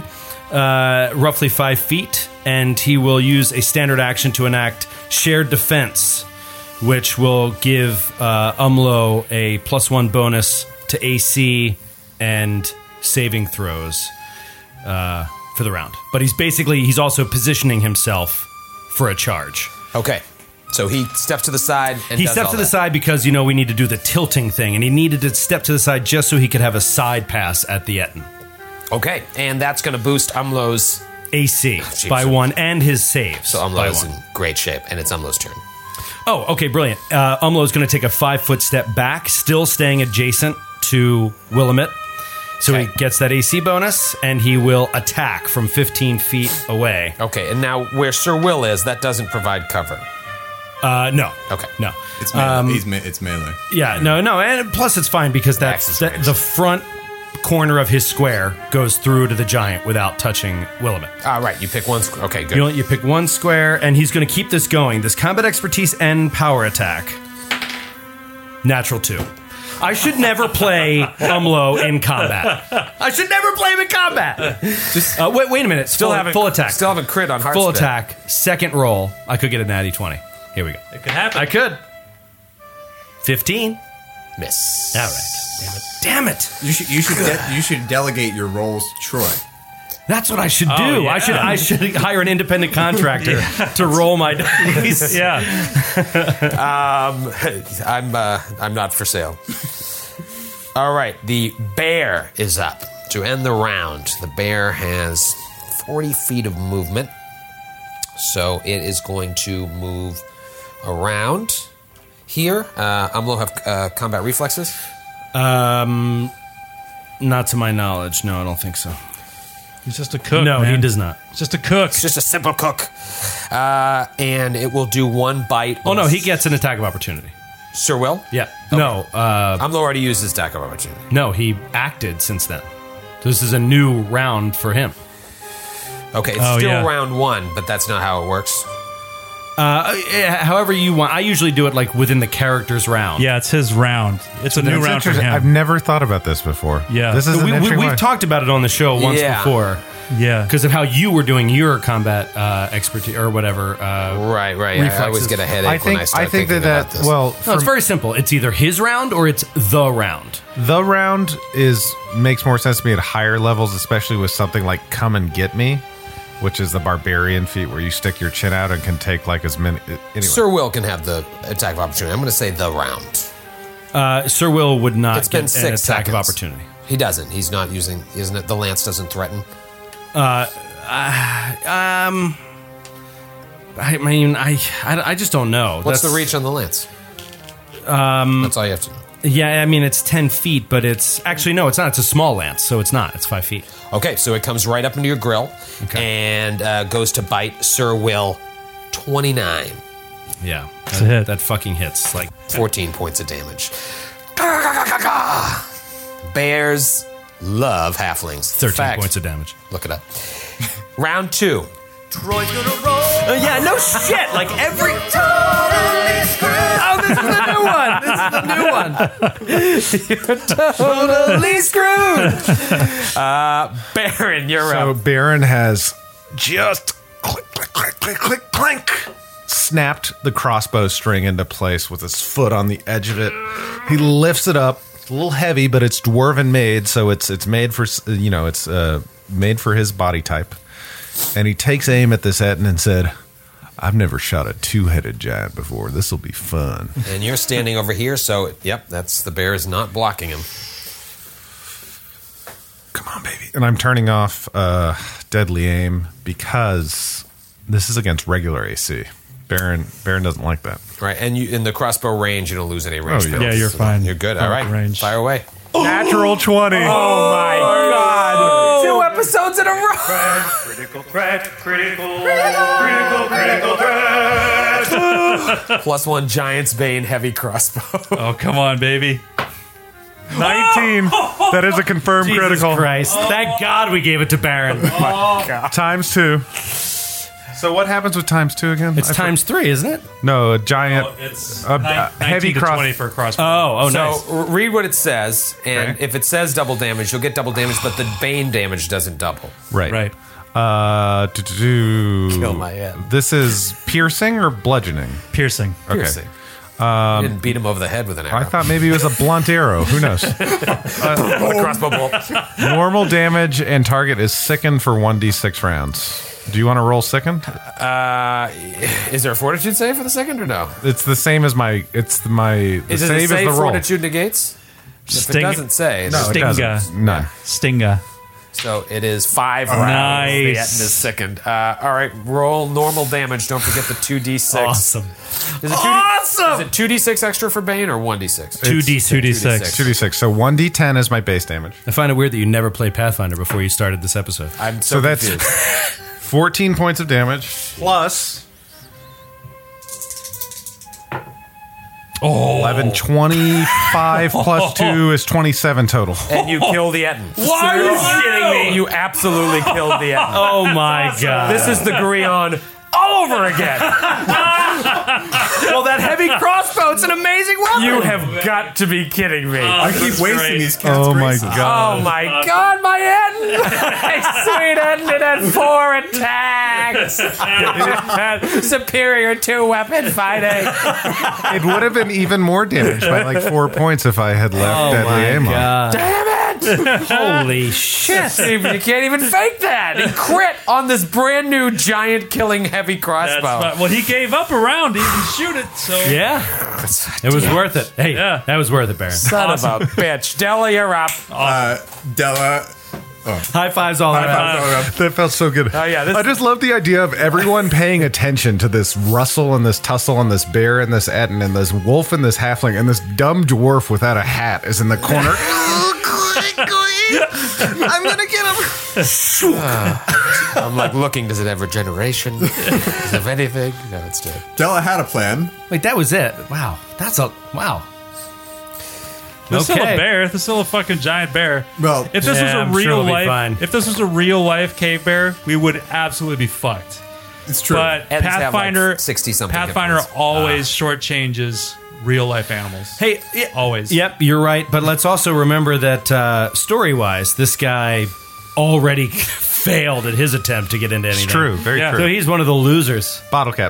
uh, roughly five feet, and he will use a standard action to enact Shared Defense, which will give uh, Umlo a plus one bonus to A C and saving throws uh, for the round. But he's basically, he's also positioning himself for a charge. Okay. So he steps to the side and He does steps all to the that. side because, you know, we need to do the tilting thing, and he needed to step to the side just so he could have a side pass at the Etten. Okay, and that's going to boost Umlo's A C geez. by one and his saves So by Umlo's one. in great shape, and it's Umlo's turn. Oh, okay, brilliant. Uh, Umlo is going to take a five-foot step back, still staying adjacent to Willamette. So Okay. he gets that A C bonus, and he will attack from fifteen feet away. Okay, and now where Sir Will is, that doesn't provide cover. Uh, no. Okay. No. It's melee. Um, He's me- it's melee. Yeah, no, no, and plus it's fine because Max that's is that, range. the front corner of his square goes through to the giant without touching Willamette. All right, you pick one. Squ- okay, good. You know, you pick one square, and he's going to keep this going. This combat expertise and power attack. Natural two. I should never play Umlo in combat. I should never play him in combat. Just uh, wait, wait a minute. Still full, haven't full attack. Still haven't crit on Heart full Spit. attack. Second roll. I could get a natty twenty. Here we go. It could happen. I could. Fifteen. Miss. All right. Damn it. You should you should de- you should delegate your roles to Troy. That's what I should do. Oh, yeah. I should I should hire an independent contractor to roll my dice. Yeah. Um, I'm uh, I'm not for sale. All right, the bear is up to end the round. The bear has forty feet of movement, so it is going to move around here. Uh, Umlo have uh, combat reflexes. Um, not to my knowledge. No, I don't think so. He's just a cook. no, man. he does not. He's just a cook. It's just a simple cook, uh, and it will do one bite. Oh no, he gets an attack of opportunity. Sir Will. Yeah. No. Uh, Umlo already used his attack of opportunity. no, he acted since then. This is a new round for him. Okay, it's Oh, still yeah. round one, but that's not how it works. Uh, yeah, however you want. I usually do it like within the character's round. Yeah, it's his round. It's a new That's round for interesting. him. I've never thought about this before. Yeah. This is we, an we, interesting we've way. talked about it on the show once Yeah. before yeah. because of how you were doing your combat uh, expertise or whatever. Uh, Right, right. I, I always Reflexes. get a headache I think when I start I think thinking that about that this. well, no, it's from- very simple. It's either his round or it's the round. the round is makes more sense to me at higher levels, especially with something like "Come and Get Me," which is the barbarian feat where you stick your chin out and can take like as many. Anyway, Sir Will can have the attack of opportunity. I'm going to say the round. Uh, Sir Will would not It's been get six an attack seconds. of opportunity. He doesn't. He's not using. Isn't it? The lance doesn't threaten. Um, I mean, I, I, I just don't know. What's That's- the reach on the lance? Um, That's all you have to know. Yeah, I mean, it's ten feet, but it's actually no, it's not. It's a small lance, so it's not. It's five feet. Okay, so it comes right up into your grill Okay. and uh, goes to bite Sir Will. twenty-nine. Yeah, It's that, a hit. that fucking hits. Like, fourteen points of damage. Bears love halflings. In thirteen fact, points of damage. Look it up. Round two. Uh, yeah, no shit. Like every. Oh, this is the new one. This is the new one. You're totally screwed. Uh, Baron, you're so up. Baron has just click, click, click, click, click, clank, snapped the crossbow string into place with his foot on the edge of it. He lifts it up. It's a little heavy, but it's dwarven made, so it's it's made for you know it's uh, made for his body type. And he takes aim at this Etten and said, "I've never shot a two-headed giant before. This will be fun." And you're standing over here, so yep, that's the bear is not blocking him. Come on, baby. And I'm turning off uh, deadly aim because this is against regular A C. Baron Baron doesn't like that. Right, and you in the crossbow range, you don't lose any range. Oh, yeah. penalties. Yeah, you're fine. You're good. All right, Range. fire away. Natural twenty. Oh my God! Two episodes in a row. Critical threat. Critical. Critical. Critical threat. Plus one Giant's Bane heavy crossbow. Oh, come on, baby. nineteen. That is a confirmed Jesus critical. Christ! Thank God we gave it to Baron. Times two. So what happens with times two again? It's I times three, isn't it? for- no, a giant. It's Uh, nine- uh, heavy nineteen to cross- twenty for a crossbow. Oh, oh, So nice. r- read what it says, and Okay. if it says double damage, you'll get double damage, but the Bane damage doesn't double. Right. Right. Uh, do, do, do. Kill my head. This is piercing or bludgeoning? Piercing. Okay. Piercing. Um, you didn't beat him over the head with an arrow. I thought maybe it was a blunt arrow. Who knows? With a crossbow bolt. Normal damage and target is sickened for one d six rounds. Do you want to roll sickened? Uh, is there a fortitude save for the second or no? It's the same as my. It's the, my. The Is it save a is save the roll. fortitude negates? If Sting- it doesn't say, No, it Stinga. doesn't. None. Stinga. so it is five rounds. Nice. The Etten is sickened. Uh, all right, roll normal damage. Don't forget the two d six. Awesome. Is it awesome. Is it two d six extra for Bane or one d six? two d six. two d six. two d six. So one d ten is my base damage. I find it weird that you never played Pathfinder before you started this episode. I'm so, So that's confused. fourteen points of damage plus Oh. eleven, twenty-five plus two is twenty-seven total. And you kill the Etten. Why are you kidding me? You absolutely killed the Etten. Oh my god. This is the Grion all over again. well, that heavy crossbow, it's an amazing weapon. You have got to be kidding me. I keep wasting great. these cats. Oh my graces. god. Oh my god, my Etten! My sweet Etten, it had four attacks! It had superior two weapon fighting. It would have been even more damage by like four points if I had left Oh Deadly my Aim on. god. Damn it! Holy shit. You can't even fake that. He crit on this brand new giant killing heavy That's crossbow. right. Well, he gave up a round to even shoot it, so. Yeah. It was worth it. Hey, Yeah. that was worth it, Baron. Son of a bitch. Della, you're up. Uh, Della. High fives all around. That felt so good. Oh, yeah, this- I just love the idea of everyone paying attention to this Russell and this Tussle and this bear and this Etten and this wolf and this halfling and this dumb dwarf without a hat is in the corner. I'm gonna get him. I'm like looking, does it have regeneration? Does it have anything? No, it's dead. Della had a plan. Wait, that was it. Wow. That's a wow. There's still a Okay. bear. There's still a fucking giant bear. Well, if this Yeah, was a I'm sure real it'll be life, fine. if this was a real life cave bear, we would absolutely be fucked. it's true. But Ettins have, Pathfinder, like, sixty-something hit Pathfinder points. always shortchanges real life animals. Hey, yeah, Always. Yep, you're right. But let's also remember that uh, story wise, this guy already failed at his attempt to get into anything. It's true. Very Yeah. true. So he's one of the losers. Bottle cap.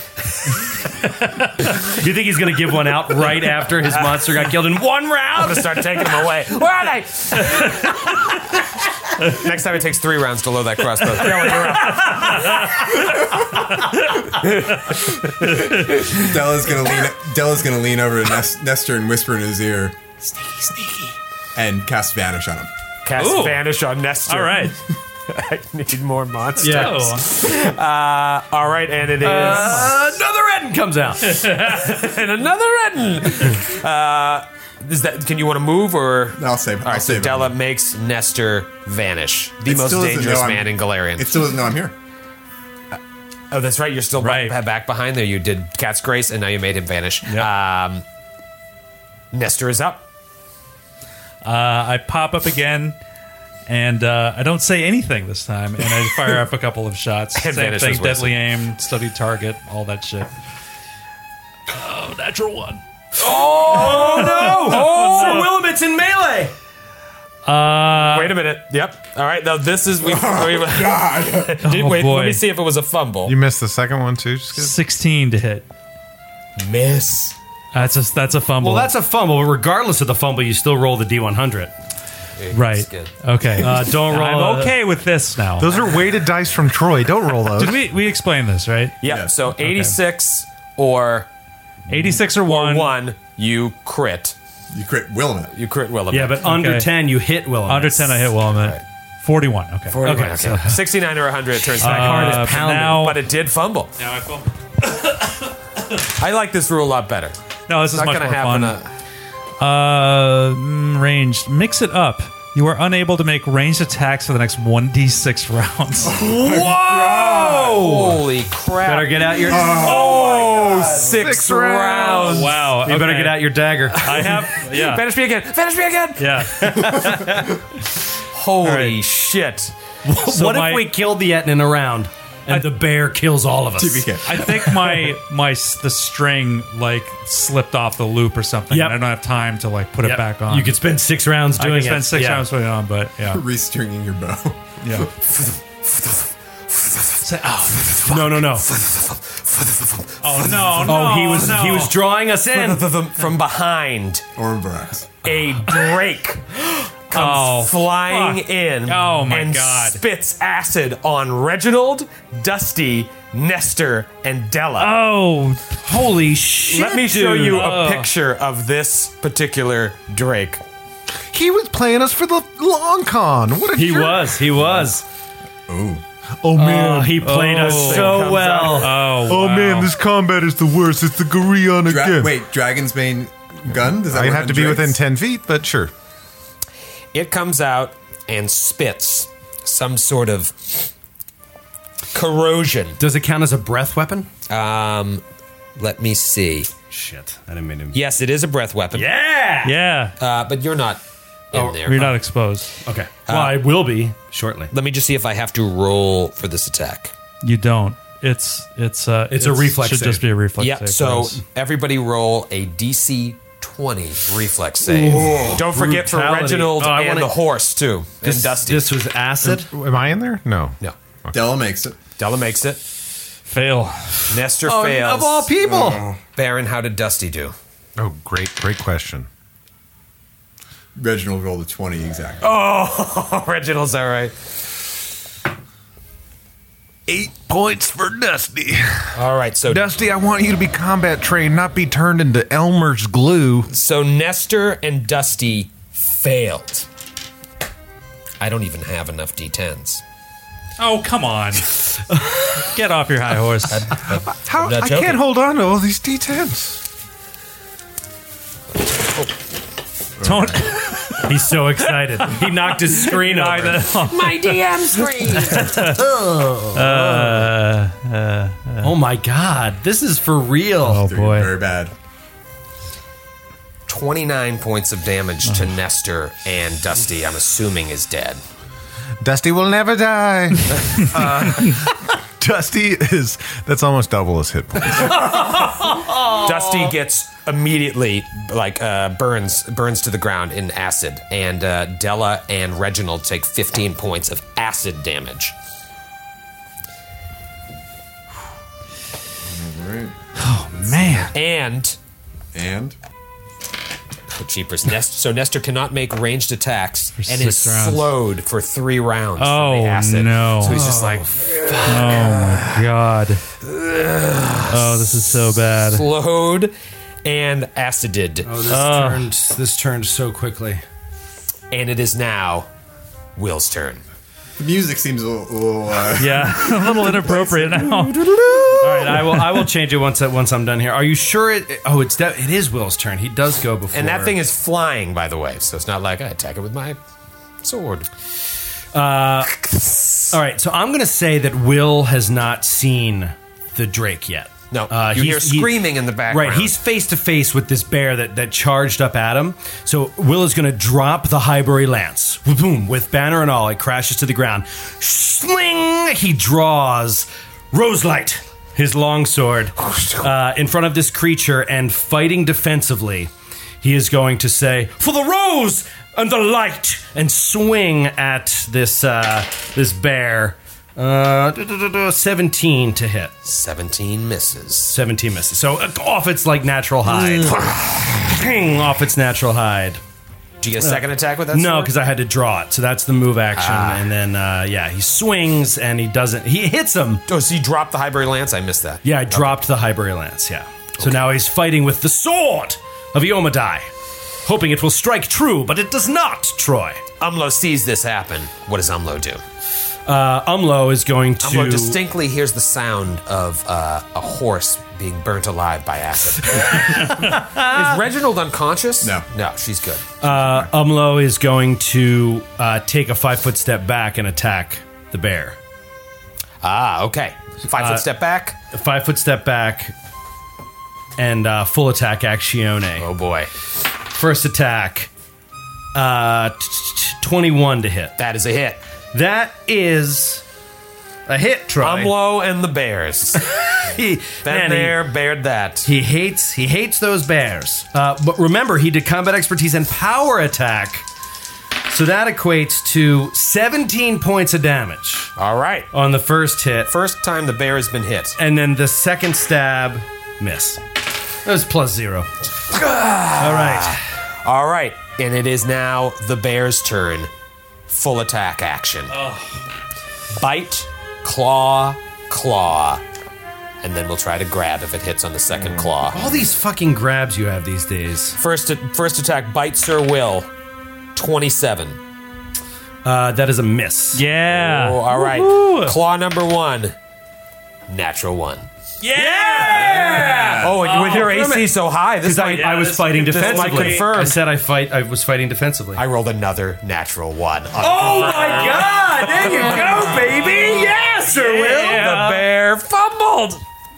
Do you think he's going to give one out right after his monster got killed in one I'm round? gonna start taking them away. Where are they? Next time it takes three rounds to load that crossbow. Della, you're up. Della's gonna lean. Della's gonna lean over to Nes- Nestor and whisper in his ear, "Sneaky, sneaky," and cast Vanish on him. Cast Ooh. Vanish on Nestor. All right. I need more monsters. Yeah. Uh, all right, and it is Uh, another Etten comes out. and another Etten. Uh, is that? Can you want to move or? I'll save it. All right, I'll so save it. Della makes Nestor vanish, the It most still doesn't dangerous know I'm- man in Galarian. It still doesn't know I'm here. Oh, that's right. You're still Right. back, back behind there. You did Cat's Grace, and now you made him vanish. Yeah. Um, Nestor is up. Uh, I pop up again, and uh, I don't say anything this time, and I fire up a couple of shots. And Same Vanish thing, was wasted. deadly aim, study target, all that shit. Oh, natural one. Oh, no. Oh, Willamette in melee. Uh, Wait a minute. Yep. All right. Now this is we. we God. did, Oh, wait. boy. Let me see if it was a fumble. You missed the second one too. Just good. sixteen to hit. miss. That's a that's a fumble. Well, that's a fumble. But regardless of the fumble, you still roll the D one hundred. right. That's good. Okay. Uh, don't roll. I'm a- okay with this now. Those are weighted dice from Troy. Don't roll those. Did we we explain this right? Yep. Yeah. So eighty-six or eighty-six or one. one, you crit. You crit Willamette. You crit Willamette. Yeah, but under Okay. ten, you hit Willamette. Under ten, I hit Willamette. Right. Forty-one. Okay. forty-one, Okay, okay. sixty-nine or one hundred, it turns back Uh, hard but as pounding. now- But it did fumble. Now I fumble. I like this rule a lot better. No, this is Not much going to more happen. fun. Uh, Uh, mm, ranged. Mix it up. You are unable to make ranged attacks for the next one d six rounds. holy crap. Better get out your. oh, six, Six rounds. Wow. You better okay. get out your dagger. I have. Yeah. Finish me again. Finish me again. Yeah. Holy right. shit. So what my- if we killed the Etten in a round and the bear kills all of us? T B K. I think my my s- the string like slipped off the loop or something. Yep. And I don't have time to like put Yep. it back on. You could spend six rounds I doing could spend it. six Yeah. rounds putting it on, but yeah, Restringing your bow. yeah. Say, oh, no, no, no. Oh, no, no. Oh, he was no. he was drawing us in. From behind, Orbrax. a drake comes Oh, flying fuck. in Oh, my and God. spits acid on Reginald, Dusty, Nestor, and Della. Oh, Holy shit! Let me show dude. you a Oh. picture of this particular drake. He was playing us for the long con. What a He jerk. was. He was. Ooh. Oh man. Oh, he played us Oh. so Comes well. oh, oh wow. man, this combat is the worst. It's the Gurion Dra- again. wait, Dragon's Bane gun? Does that I work have on to be drakes? within ten feet, but sure. It comes out and spits some sort of corrosion. Does it count as a breath weapon? Um, let me see. Shit, I didn't mean to. Yes, it is a breath weapon. Yeah. Yeah. Uh, but you're not in Oh, there. You're not exposed. Okay. Well, I will be shortly. Let me just see if I have to roll for this attack. You don't. It's it's uh It's a reflex Should save. just be a reflex. Yeah, save for so this. everybody roll a D C twenty reflex save. Don't forget for Brutality. Reginald Oh, I and wanna- the horse, too. This, and Dusty. this was acid. Am I in there? No. no. Della makes it. Della makes it. fail. Nestor Oh, fails. of all people. Baron, how did Dusty do? Oh, great, great question. Reginald rolled a twenty exactly. Oh, Reginald's all right. Eight points for Dusty. All right, so Dusty, I want you to be combat trained, not be turned into Elmer's glue. so Nestor and Dusty failed. I don't even have enough D tens. Oh, come on. Get off your high horse. How? not I joking. can't hold on to all these D tens. Don't. He's so excited. He knocked his screen over. My D M screen. Oh my god, this is for real. Oh, They're boy. Very bad. twenty-nine points of damage to Nestor and Dusty, I'm assuming is dead. Dusty will never die. uh, Dusty is, that's almost double his hit points. Dusty gets immediately like uh, burns burns to the ground in acid, and uh, Della and Reginald take fifteen points of acid damage. Man. And And the cheapest Nest, so Nestor cannot make ranged attacks and is six rounds. slowed for three rounds. from Oh, the acid. no. So he's just like Oh, my God. Oh, this is so bad. slowed and acided, Oh, this turned this turned so quickly. and it is now Will's turn. the music seems a little. A little uh, Yeah, a little inappropriate now. All right, I will I will change it once I- once I'm done here. Are you sure it oh it's de- it is Will's turn. He does go before. And that thing is flying, by the way, so it's not like I attack it with my sword. All right, so I'm going to say that Will has not seen the Drake yet. No, Uh, you hear he's- he- screaming in the background. Right, he's face to face with this bear that, that charged up at him. So Will is going to drop the Highbury lance. Boom, with banner and all, it crashes to the ground. Sling! He draws Roselight, his longsword, uh, in front of this creature and fighting defensively. He is going to say, "For the rose and the light," and swing at this uh, this bear. Uh, duh, duh, duh, duh, seventeen to hit. seventeen misses. seventeen misses. So uh, off its like natural hide. Ping, off its natural hide. Do you get a second attack with that? No, sword? because I had to draw it. So that's the move action. Ah. And then, uh, yeah, he swings and he doesn't. He hits him. Oh, so you dropped the Highbury Lance? I missed that. Yeah, I dropped the Highbury Lance. Yeah. So now he's fighting with the sword of Iomadai, hoping it will strike true, but it does not, Troy. Umlo sees this happen. What does Umlo do? Uh, Umlo is going to. Umlo distinctly hears the sound of uh, a horse being burnt alive by acid. Is Reginald unconscious? No. No, she's good. Uh, Umlo is going to uh, take a five foot step back and attack the bear. Ah, okay. Five foot step back. A five foot step back and uh, full attack actione. Oh boy. First attack, uh, t- t- twenty-one to hit. That is a hit. That is a hit, Troy. Umlo and the bears. He, Been man, he- there, bared that. He hates he hates those bears. Uh, but remember, he did combat expertise and power attack. So So that equates to seventeen points of damage All right. on the first hit. First time the bear has been hit. And then the second stab, miss. That was plus zero. All right. All right. And it is now the bear's turn. Full attack action. Bite, claw, claw. And then we'll try to grab if it hits on the second claw. All these fucking grabs you have these days. First, first attack, bite Sir Will. twenty-seven. Uh, that is a miss. Yeah. Oh, all right. Woo-hoo. Claw number one. Natural one. Yeah. Oh, and with your A C so high, this Because I, might, I was this- fighting this might defensively. confirm. I said I fight. I was fighting defensively. I rolled another natural one. oh my god! There you go, baby. Yeah, Sir Will. The bear fumbled.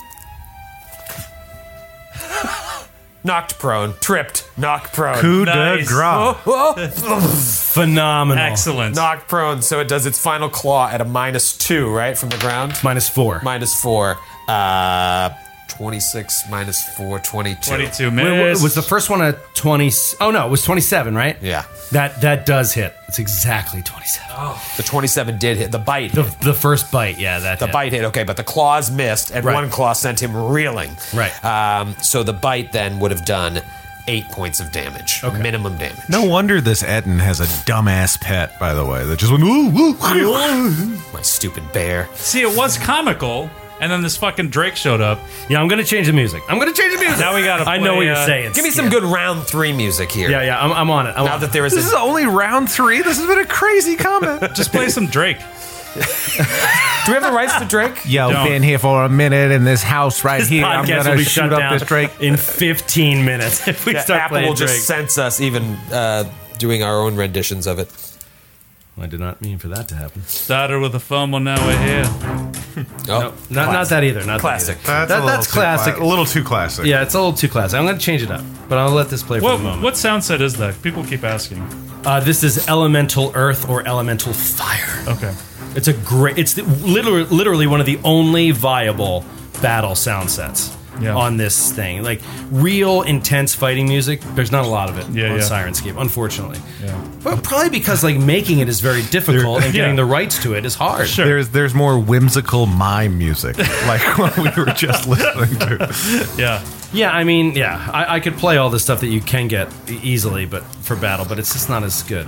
Knocked prone, tripped, knocked prone. Coup Nice. de grace. Phenomenal. Excellent. Knocked prone, so it does its final claw at a minus two, right, from the ground? Minus four. Minus four. Uh, twenty-six minus four, twenty-two. twenty-two Wait, wait, miss. was the first one a twenty? Oh no, it was twenty-seven, right? Yeah. That that does hit. It's exactly twenty-seven. The twenty-seven did hit. The bite The hit. the first bite, yeah, that The hit. bite hit, okay, but the claws missed, and Right. one claw sent him reeling. Right. Um, so the bite then would have done eight points of damage. Okay. Minimum damage. No wonder this Etten has a dumbass pet, by the way, that just went, ooh, ooh, ooh. My stupid bear. See, it was comical, and then this fucking Drake showed up. Yeah, I'm gonna change the music. I'm gonna change the music. Now we gotta I know play, what you're uh, saying. Give me some Yeah. good round three music here. Yeah, yeah, I'm, I'm on it. I'm Now on that it. there is This is a, only round three. This has been a crazy comment. Just play some Drake. do we have the rights to Drake? Yo, Don't. been here for a minute in this house right This here. I'm podcast will gonna be shoot shut up down this Drake. in fifteen minutes if we Yeah, start Apple playing will Drake. just sense us even uh, doing our own renditions of it. I did not mean for that to happen. Started with a fumble, now we're here. Oh, Not, not that either. Not Classic. That either. That's, That- a little that's too classic. cla- a little too classic. Yeah, it's a little too classic. I'm going to change it up, but I'll let this play for What, the moment. what sound set is that? People keep asking. Uh, this is Elemental Earth or Elemental Fire. Okay. It's a great. It's the, literally, literally one of the only viable battle sound sets Yeah. on this thing. Like real intense fighting music. There's not a lot of it Yeah, on yeah. Sirenscape, unfortunately. Yeah. But probably because like making it is very difficult and getting Yeah. the rights to it is hard. Sure. There's there's more whimsical mime music, like what we were just listening to. Yeah. Yeah, I mean, yeah, I, I could play all the stuff that you can get e- easily, but for battle, but it's just not as good.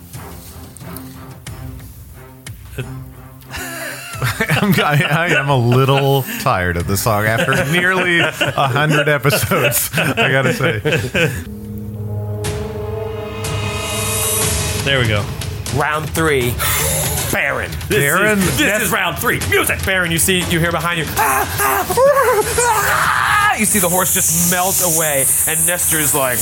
I'm, I, I am a little tired of the song after nearly a hundred episodes. I gotta say, There we go. Round three. Baron. Baron. This is round three. Music. Baron, you see, you hear behind you. "Ah, ah, ah." You see the horse just melt away, and Nestor's like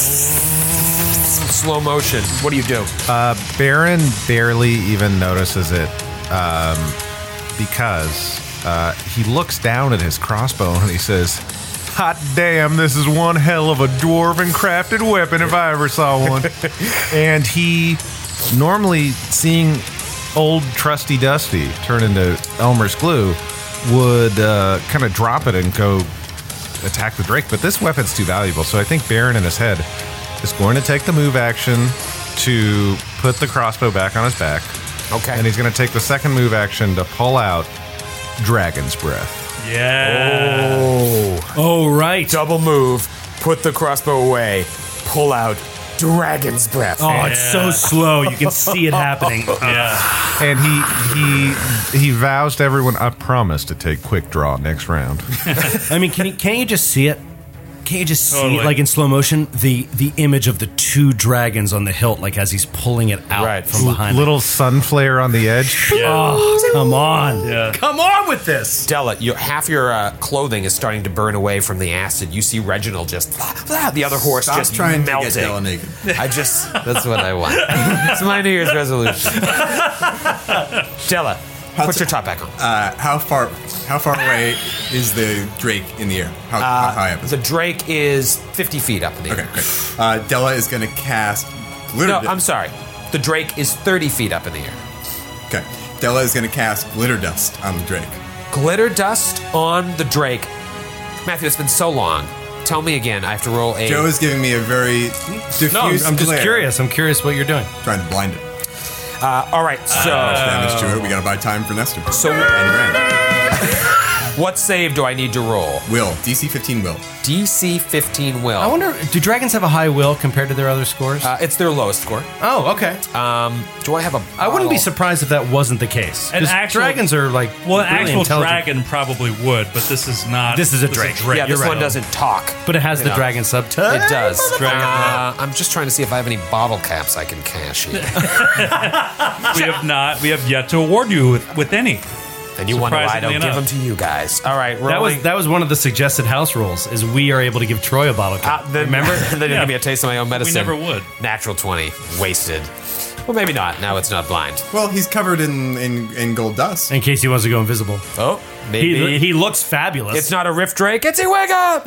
slow motion. What do you do? Baron barely even notices it um, because uh, he looks down at his crossbow and he says, "Hot damn, this is one hell of a dwarven crafted weapon if I ever saw one." And he, normally seeing old trusty Dusty turn into Elmer's glue, would uh, kind of drop it and go attack the Drake. But this weapon's too valuable, so I think Baron in his head is going to take the move action to put the crossbow back on his back. Okay. And he's going to take the second move action to pull out Dragon's Breath. Yeah. Oh. Oh, right. Double move. Put the crossbow away. Pull out Dragon's Breath. Oh, it's so slow. You can see it happening. Yeah. And he he he vows to everyone, "I promise to take quick draw next round." I mean, can you, can't you just see it? Can't you just see Totally. it, like in slow motion, the the image of the two dragons on the hilt, like as he's pulling it out Right. from behind him. Little sun flare on the edge. Oh, come on. Yeah. Come on with this. Della, you, half your uh, clothing is starting to burn away from the acid. You see Reginald just, the other horse Stop just trying melting. to get Della naked. I just, that's what I want. It's my New Year's resolution. Della, put your top back on. Uh, how far how far away is the Drake in the air? How, how high up is The it? Drake is fifty feet up in the Okay, air. great. Uh, Della is going to cast glitter. No, du- I'm sorry. The Drake is thirty feet up in the air. Okay, Della is going to cast glitter dust on the Drake. Glitter dust on the Drake. Matthew, it's been so long. Tell me again. I have to roll a. Joe is giving me a very diffuse No, I'm, I'm just glare, curious. I'm curious what you're doing. trying to blind it. Uh, all right, so Damage to it. We gotta buy time for Nestor. So- and Brand. what save do I need to roll? Will. D C fifteen will. D C fifteen will. I wonder, do dragons have a high will compared to their other scores? Uh, it's their lowest score. oh, okay. Um, do I have a? I wouldn't be bottle? surprised if that wasn't the case. An 'Cause actual- dragons are like Well, an really actual intelligent. dragon probably would, but this is not. This is a drake. Yeah, You're this right. one doesn't talk. But it has the Yeah. dragon subtype. It does. Dragon. Uh, I'm just trying to see if I have any bottle caps I can cash in. We have not. We have yet to award you with, with any. And you wonder why I don't Surprisingly give them enough. to you guys. All right, rolling. That was that was one of the suggested house rules. Is we are able to give Troy a bottle cap. Uh, then, Remember? they didn't Yeah. give me a taste of my own medicine. never would. Natural twenty, wasted. Well, maybe not. Now it's not blind. Well, he's covered in, in, in gold dust. In case he wants to go invisible. Oh, maybe He, he looks fabulous. it's not a Rift Drake. It's Iwiga.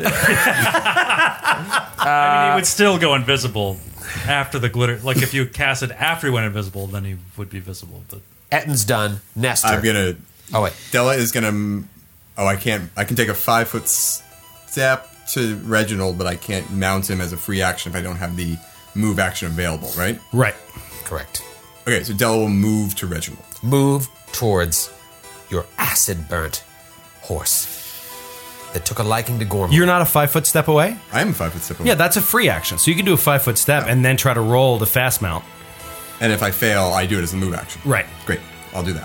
I mean, he would still go invisible after the glitter. Like if you cast it after he went invisible, then he would be visible. But Etton's done. Nestor. I'm gonna. Oh wait. Della is gonna. Oh, I can't. I can take a five foot step to Reginald, but I can't mount him as a free action if I don't have the move action available. Right. right. Correct. Okay, so Della will move to Reginald. Move towards your acid burnt horse that took a liking to Gormley. You're not a five foot step away. I am a five foot step away. Yeah, that's a free action. So you can do a five foot step and then try to roll the fast mount. And if I fail, I do it as a move action. Right. Great. I'll do that.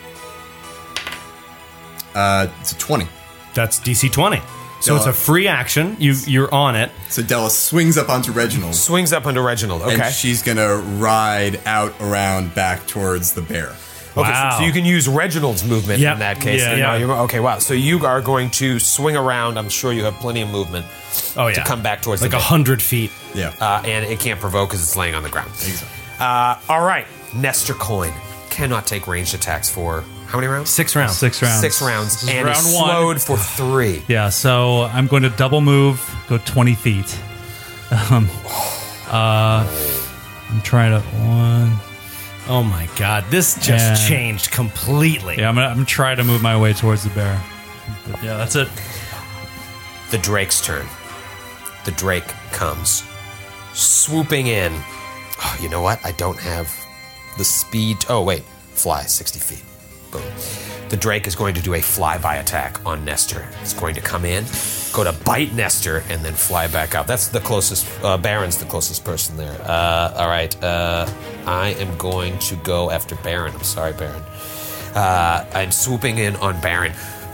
Uh, it's a twenty. That's D C twenty. So No, it's a uh, free action. You you're on it. So Della swings up onto Reginald, swings up under Reginald. Okay. and she's gonna ride out around back towards the bear. Okay, Wow. so, so you can use Reginald's movement Yep. in that case. Yeah. And now Yeah. you're- okay, wow. So you are going to swing around. I'm sure you have plenty of movement Oh yeah. to come back towards like the a bear. hundred feet. Yeah. Uh, and it can't provoke because it's laying on the ground. Exactly. Uh, all right. Nestor Coin cannot take ranged attacks for how many rounds? Six rounds. six rounds. Six rounds. This is And round is one. slowed for three. Yeah, so I'm going to double move, go twenty feet. Um, uh, I'm trying to one. Oh my god, this just Yeah. changed completely. Yeah, I'm gonna, I'm gonna try to move my way towards the bear. But yeah, that's it. The Drake's turn. The Drake comes swooping in. Oh, you know what? I don't have the speed. Oh, wait. Fly sixty feet. Boom. The Drake is going to do a flyby attack on Nestor. It's going to come in, go to bite Nestor, and then fly back out. That's the closest. Uh, Baron's the closest person there. Uh, all right. Uh, I am going to go after Baron. I'm sorry, Baron. Uh, I'm swooping in on Baron.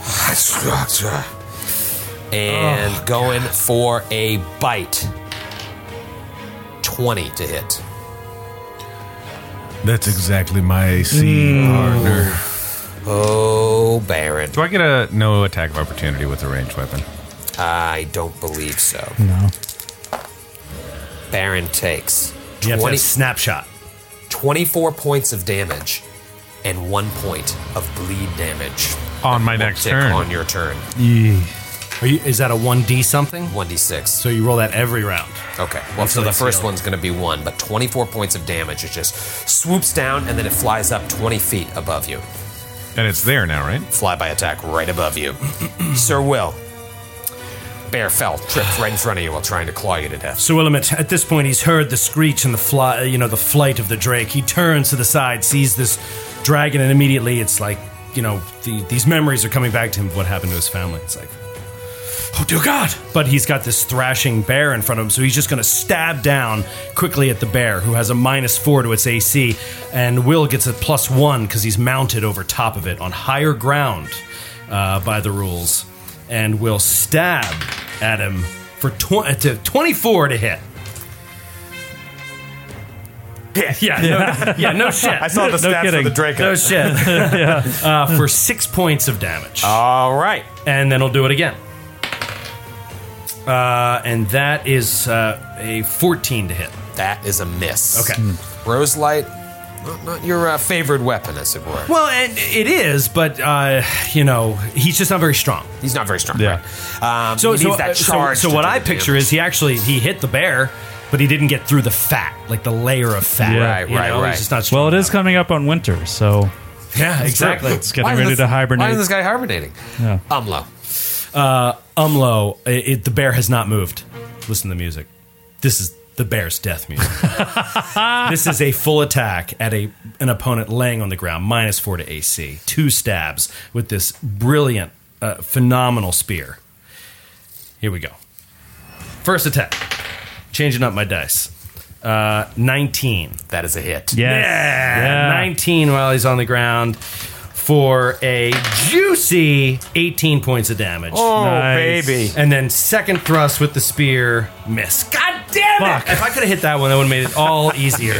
And Oh, going for a bite. twenty to hit. That's exactly my A C, partner. Oh, Baron. Do I get a no attack of opportunity with a ranged weapon? I don't believe so. No. Baron takes You have to twenty, have snapshot. twenty-four points of damage and one point of bleed damage. On my Will next tick turn. on your turn. Are you, is that a one D something? one d six. So you roll that every round. Okay. Well, so the like first seal. one's going to be one, but twenty-four points of damage. It just swoops down and then it flies up twenty feet above you. And it's there now, right? Flyby attack right above you. Sir Will. Bear fell, tripped right in front of you while trying to claw you to death. So Willamette, at this point, he's heard the screech and the fly, you know, the flight of the Drake. He turns to the side, sees this dragon, and immediately it's like, you know, the, these memories are coming back to him of what happened to his family. It's like, oh dear God! But he's got this thrashing bear in front of him, so he's just going to stab down quickly at the bear, who has a minus four to its A C, and Will gets a plus one because he's mounted over top of it on higher ground uh, by the rules, and will stab at him for tw- to twenty-four to hit. Yeah, yeah, no, yeah, no shit. I saw the stats kidding. for the Draco. No shit. uh, for six points of damage. All right. And then he'll do it again. Uh, and that is uh, a fourteen to hit. That is a miss. Okay. Rose Light, not, not your uh, favorite weapon, as it were. Well, and it is, but, uh, you know, he's just not very strong. He's not very strong. Yeah. Right? Um, So, he so, needs that uh, so, charge. so to what do I the picture damage. is he actually, he hit the bear, but he didn't get through the fat, like the layer of fat. Yeah. Right, you right, know? right. He's just not strong Well, it is enough. coming up on winter, so Yeah, exactly. it's getting Why is ready this- to Why hibernate. is this guy hibernating? Yeah. Umlo. Uh, Umlo, it, it, the bear has not moved. Listen to the music. This is the bear's death music. This is a full attack at a an opponent laying on the ground, minus four to A C. Two stabs with this brilliant, uh, phenomenal spear. Here we go. First attack. Changing up my dice. Uh, nineteen. That is a hit. Yes. Yeah. Yeah. nineteen while he's on the ground for a juicy eighteen points of damage. Oh, Nice. baby. And then second thrust with the spear, miss. God damn it! Fuck. If I could have hit that one, that would have made it all easier.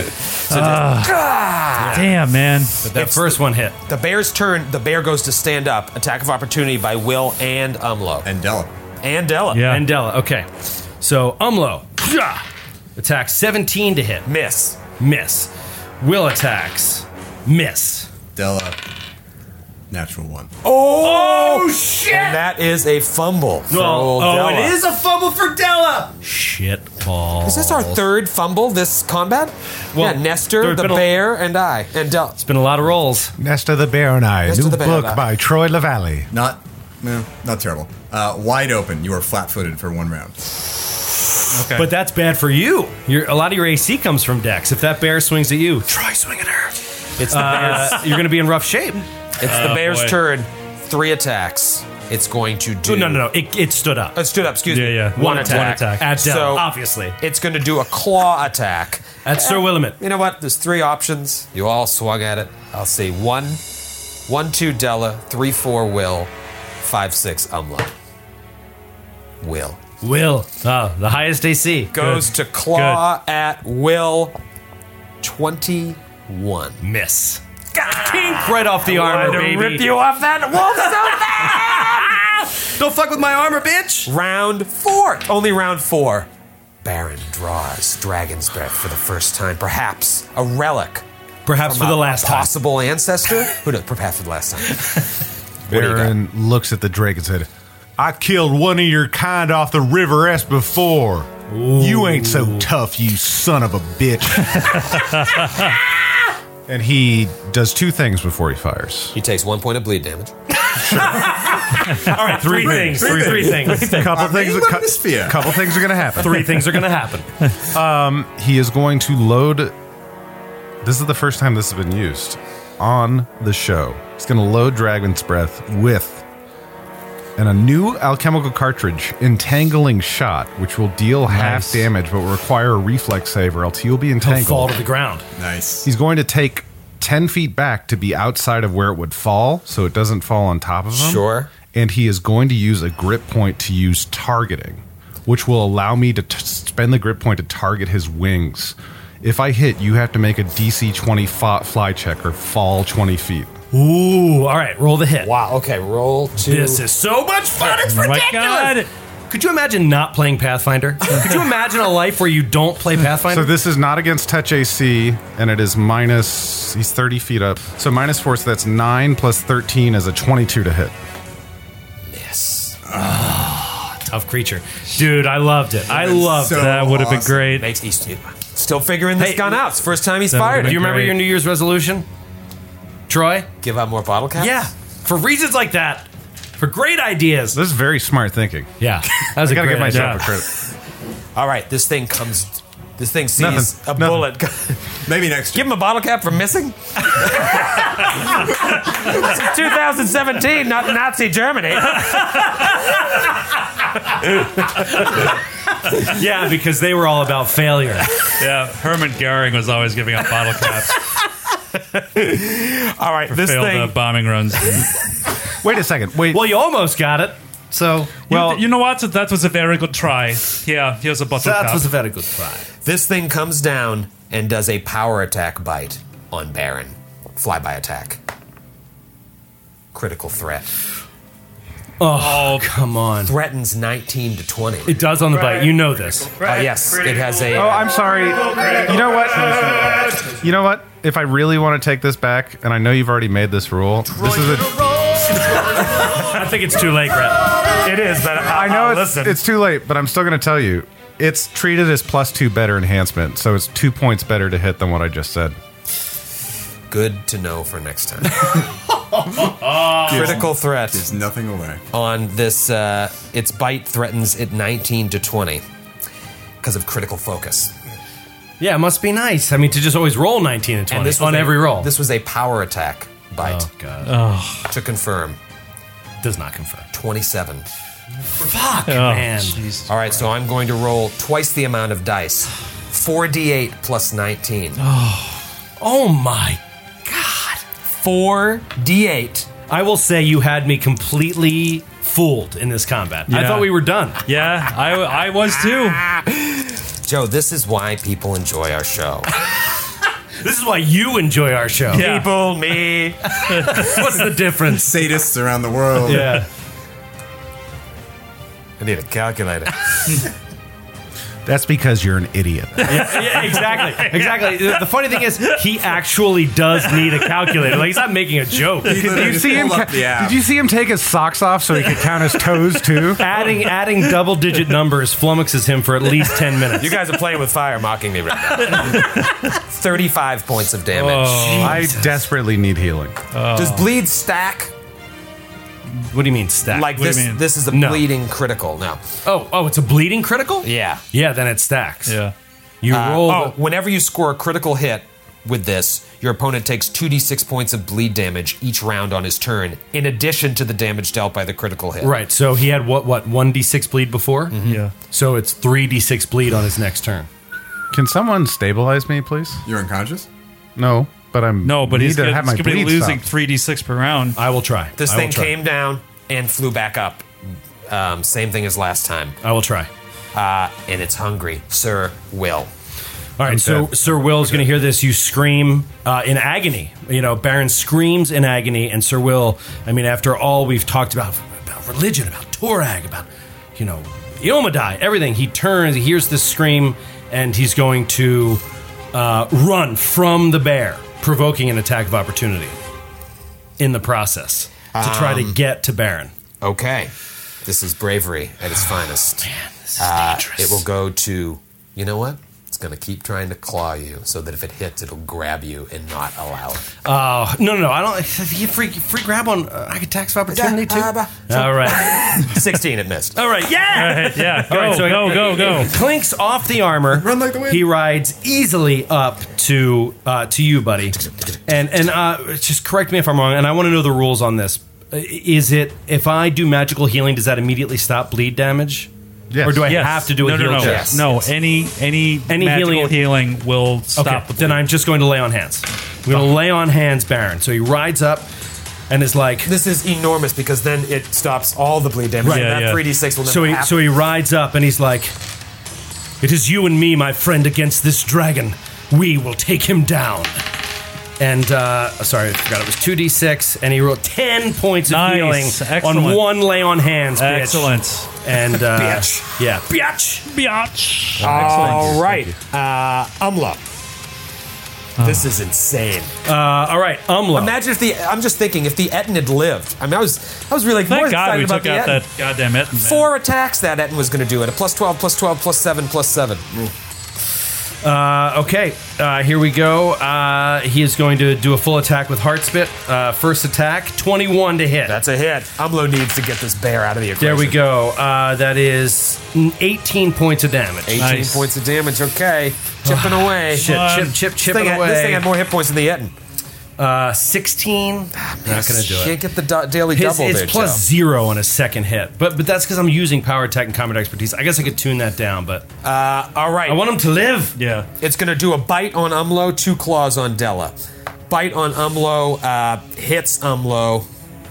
Damn, man. But that first one hit. The bear's turn. The bear goes to stand up. Attack of opportunity by Will and Umlo. And Della. And Della. Yeah. And Della, okay. So Umlo attacks seventeen to hit. Miss. Miss. Will attacks. Miss. Della. Natural one. Oh, shit! And that is a fumble for Oh, old oh, Della. it is a fumble for Della. Shit balls. Is this our third fumble this combat? Well, yeah, Nestor, there's the been a- bear, and I. And Della. It's been a lot of rolls. Nesta the Bear and I, Nesta new the Bear book and I. by Troy LaValle. Not, no, not terrible. Uh, wide open. You are flat-footed for one round. Okay. But that's bad for you. Your, a lot of your A C comes from Dex. If that bear swings at you, try swinging her. It's the Uh, bear's, you're going to be in rough shape. it's the Oh, bear's boy. turn. Three attacks. It's going to do. Oh, no, no, no. It, it stood up. It stood up, excuse Yeah, me. yeah. One, One attack. attack. At Della, So- obviously. It's going to do a claw attack. At Sir Willamette. You know what? There's three options. You all swung at it. I'll say one, one, two, Della, three, four, Will, five, six, Umlo. Will Will. Oh, the highest A C. goes to claw at Will. Twenty-one. Miss. Kink right off the armor, to baby. rip you off that wolf so bad. Don't fuck with my armor, bitch. Round four. Only round four. Baron draws Dragon's Breath for the first time. Perhaps a relic. Perhaps for from the a last time. possible ancestor. Who knows? Perhaps for the last time. What do you got? Baron looks at the drake and said, I killed one of your kind off the River S before. You ain't so tough, you son of a bitch. And he does two things before he fires. He takes one point of bleed damage. All right, three things. Three, three things. A couple things, main cou- atmosphere. couple things are going to happen. Three things are going to happen. He is going to load. This is the first time this has been used on the show. He's going to load Dragon's Breath with and a new alchemical cartridge, Entangling Shot, which will deal half Nice. damage but will require a reflex save, or else he will be He'll entangled. fall to the ground. Nice. He's going to take ten feet back to be outside of where it would fall, so it doesn't fall on top of him. Sure. And he is going to use a grip point to use targeting, which will allow me to t- spend the grip point to target his wings. If I hit, you have to make a D C twenty fa- fly check or fall twenty feet. Ooh, all right, roll the hit. Wow. Okay. Roll two. This is so much fun. It's Oh my ridiculous. God. Could you imagine not playing Pathfinder? Could you imagine a life where you don't play Pathfinder? So this is not against touch A C, and it is minus. He's thirty feet up, so minus four. So that's nine plus thirteen is a twenty-two to hit. Miss. Tough creature. Dude, I loved it. I loved so it. That would have been awesome. great. Makes he's still figuring this Hey, gun out. It's the first time he's that fired. would've Do you it. remember Great. your New Year's resolution? Troy? Give out more bottle caps. Yeah. For reasons like that. For great ideas. This is very smart thinking. Yeah. That was I a gotta great give myself idea. a credit. All right. This thing comes. This thing sees Nothing. a Nothing. bullet. Maybe next Give year. him a bottle cap for missing. This is two thousand seventeen, not Nazi Germany. Yeah, because they were all about failure. Yeah, Herman Goering was always giving out bottle caps All right. for This failed uh, thing. bombing runs. Wait a second. Wait. Well, you almost got it. So, Well, you, you know what? That was a very good try. Yeah, here's a bottle that cap. was a very good try. This thing comes down and does a power attack bite on Baron. Flyby attack. Critical threat. Oh, come on. Threatens nineteen to twenty. It does on the bite. You know this. Uh, yes, it has a. Oh, I'm sorry. You know what? You know what? If I really want to take this back, and I know you've already made this rule, this is a. I think it's too late, Brett. It is, but I, I know it's, it's too late, but I'm still going to tell you. It's treated as plus two better enhancement, so it's two points better to hit than what I just said. Good to know for next time. Critical threat Gives nothing away. on this. Uh, its bite threatens at nineteen to twenty. because of critical focus. Yeah, it must be nice. I mean, to just always roll nineteen and twenty And this was on a- every roll. This was a power attack bite. Oh, God. To confirm, Does not confirm. twenty-seven. Fuck, Oh, man. Jesus. All right, so I'm going to roll twice the amount of dice. four d eight plus nineteen. Oh, my God. four d eight. I will say you had me completely fooled in this combat. I Yeah. thought we were done. Yeah, I, I was too. Joe, this is why people enjoy our show. This is why you enjoy our show. Yeah. People, me. What's the difference? Sadists around the world. Yeah. I need a calculator. That's because you're an idiot. Yeah, exactly. Exactly. The the funny thing is, he actually does need a calculator. Like, he's not making a joke. He literally Did you just see him? pulled up ca- the app. Did you see him take his socks off so he could count his toes too? Adding adding double digit numbers flummoxes him for at least ten minutes. You guys are playing with fire, mocking me right now. thirty-five points of damage. I desperately need healing. Does bleed stack? What do you mean stack? Like What do this? you mean? This is a No. bleeding critical. No. oh oh, it's a bleeding critical. Yeah. Yeah, then it stacks. Yeah. You roll. Oh, whenever you score a critical hit with this, your opponent takes two d six points of bleed damage each round on his turn, in addition to the damage dealt by the critical hit. Right. So he had what what one d six bleed before. Yeah. So it's three d six bleed on his next turn. Can someone stabilize me, please? You're unconscious? No, but I'm. No, but need he's to gonna, have my he's gonna be bleed losing stopped. three d six per round. I will try. This I will thing try. came down and flew back up. Um, same thing as last time. I will try. Uh, and it's hungry. Sir Will. All right, so dead. Sir Will's going to hear this. You scream uh, in agony. You know, Baron screams in agony, and Sir Will, I mean, after all we've talked about, about religion, about Torag, about, you know, Iomadai, everything, he turns, he hears this scream, and he's going to uh, run from the bear, provoking an attack of opportunity in the process to try to get to Baron. Okay. This is bravery at its finest. Man, this is Uh, dangerous. it will go to, you know what? It's going to keep trying to claw you so that if it hits, it'll grab you and not allow it. Oh, no, no, no. I don't. You get free, free grab on uh, attacks of opportunity, too? All right. sixteen, it missed. All right, yeah! Right, yeah. Go, All right, so go, it- go, it- go. it clinks off the armor. Run like the wind. He rides easily up to uh, to you, buddy. And and uh, just correct me if I'm wrong. And I want to know the rules on this. Uh, Is it if I do magical healing, does that immediately stop bleed damage? Yes. Or do I Yes. have to do a no, heal no, no. check? Yes. No, any any, Any magical healing- healing, will stop Okay, the then bleed. I'm just going to lay on hands. I'm going to lay on hands, Baron. So he rides up and is like. This is enormous because then it stops all the bleed damage. Right, and yeah, that yeah. three d six will never So he, happen. so he rides up and he's like, "It is you and me, my friend, against this dragon. We will take him down." And, uh, sorry, I forgot it was two d six, and he rolled ten points of Nice. healing Excellent. on one lay on hands, bitch. Excellent. And, uh, Bitch. yeah, bitch. Biatch. All right. Uh, Umla. This is insane. Uh, all right, Umlo. Imagine if the, I'm just thinking, if the Etten had lived. I mean, I was, I was really more Thank God excited we about took the out Etten. that goddamn Etten. man. Four attacks that Etten was going to do it. A plus twelve, plus twelve, plus seven, plus seven. Uh, okay, uh, here we go. Uh, he is going to do a full attack with Heartspit. Uh, first attack, twenty-one to hit. That's a hit. Umlo needs to get this bear out of the equation. There we go. Uh, that is eighteen points of damage. eighteen Nice. points of damage. Okay. Chipping away. Shit, Come chip, on. chip, This chipping thing, had, away. this thing had more hit points than the Etten. Uh, sixteen. Not gonna do Can't it. get the do- daily His, double it's there, plus Joe. zero on a second hit, but but that's because I'm using power attack and combat expertise. I guess I could tune that down, but Uh, all right. I want him to live. Yeah. It's going to do a bite on Umlo, two claws on Della. Bite on Umlo, uh, hits Umlo.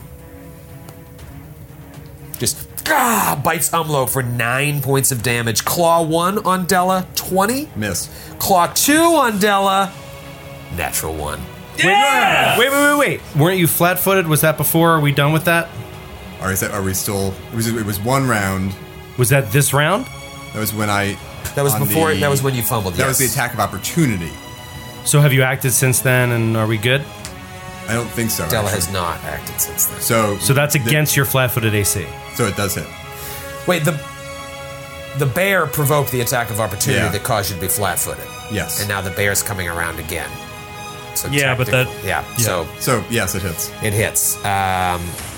Just ah, bites Umlo for nine points of damage. Claw one on Della, twenty. Miss. Claw two on Della, natural one. Yeah! Wait, wait, wait, wait. Weren't you flat-footed? Was that before? Are we done with that? Or is that, are we still? It was, it was one round. Was that this round? That was when I. That was on before. the- that was when you fumbled. That yes. was the attack of opportunity. So have you acted since then, and are we good? I don't think so. Della actually. has not acted since then. So. So that's the- against your flat-footed A C. So it does hit. Wait, the the bear provoked the attack of opportunity Yeah. that caused you to be flat-footed. Yes. And now the bear's coming around again. So Yeah, but technically- that- yeah, yeah. So So yes, it hits. it hits. Um,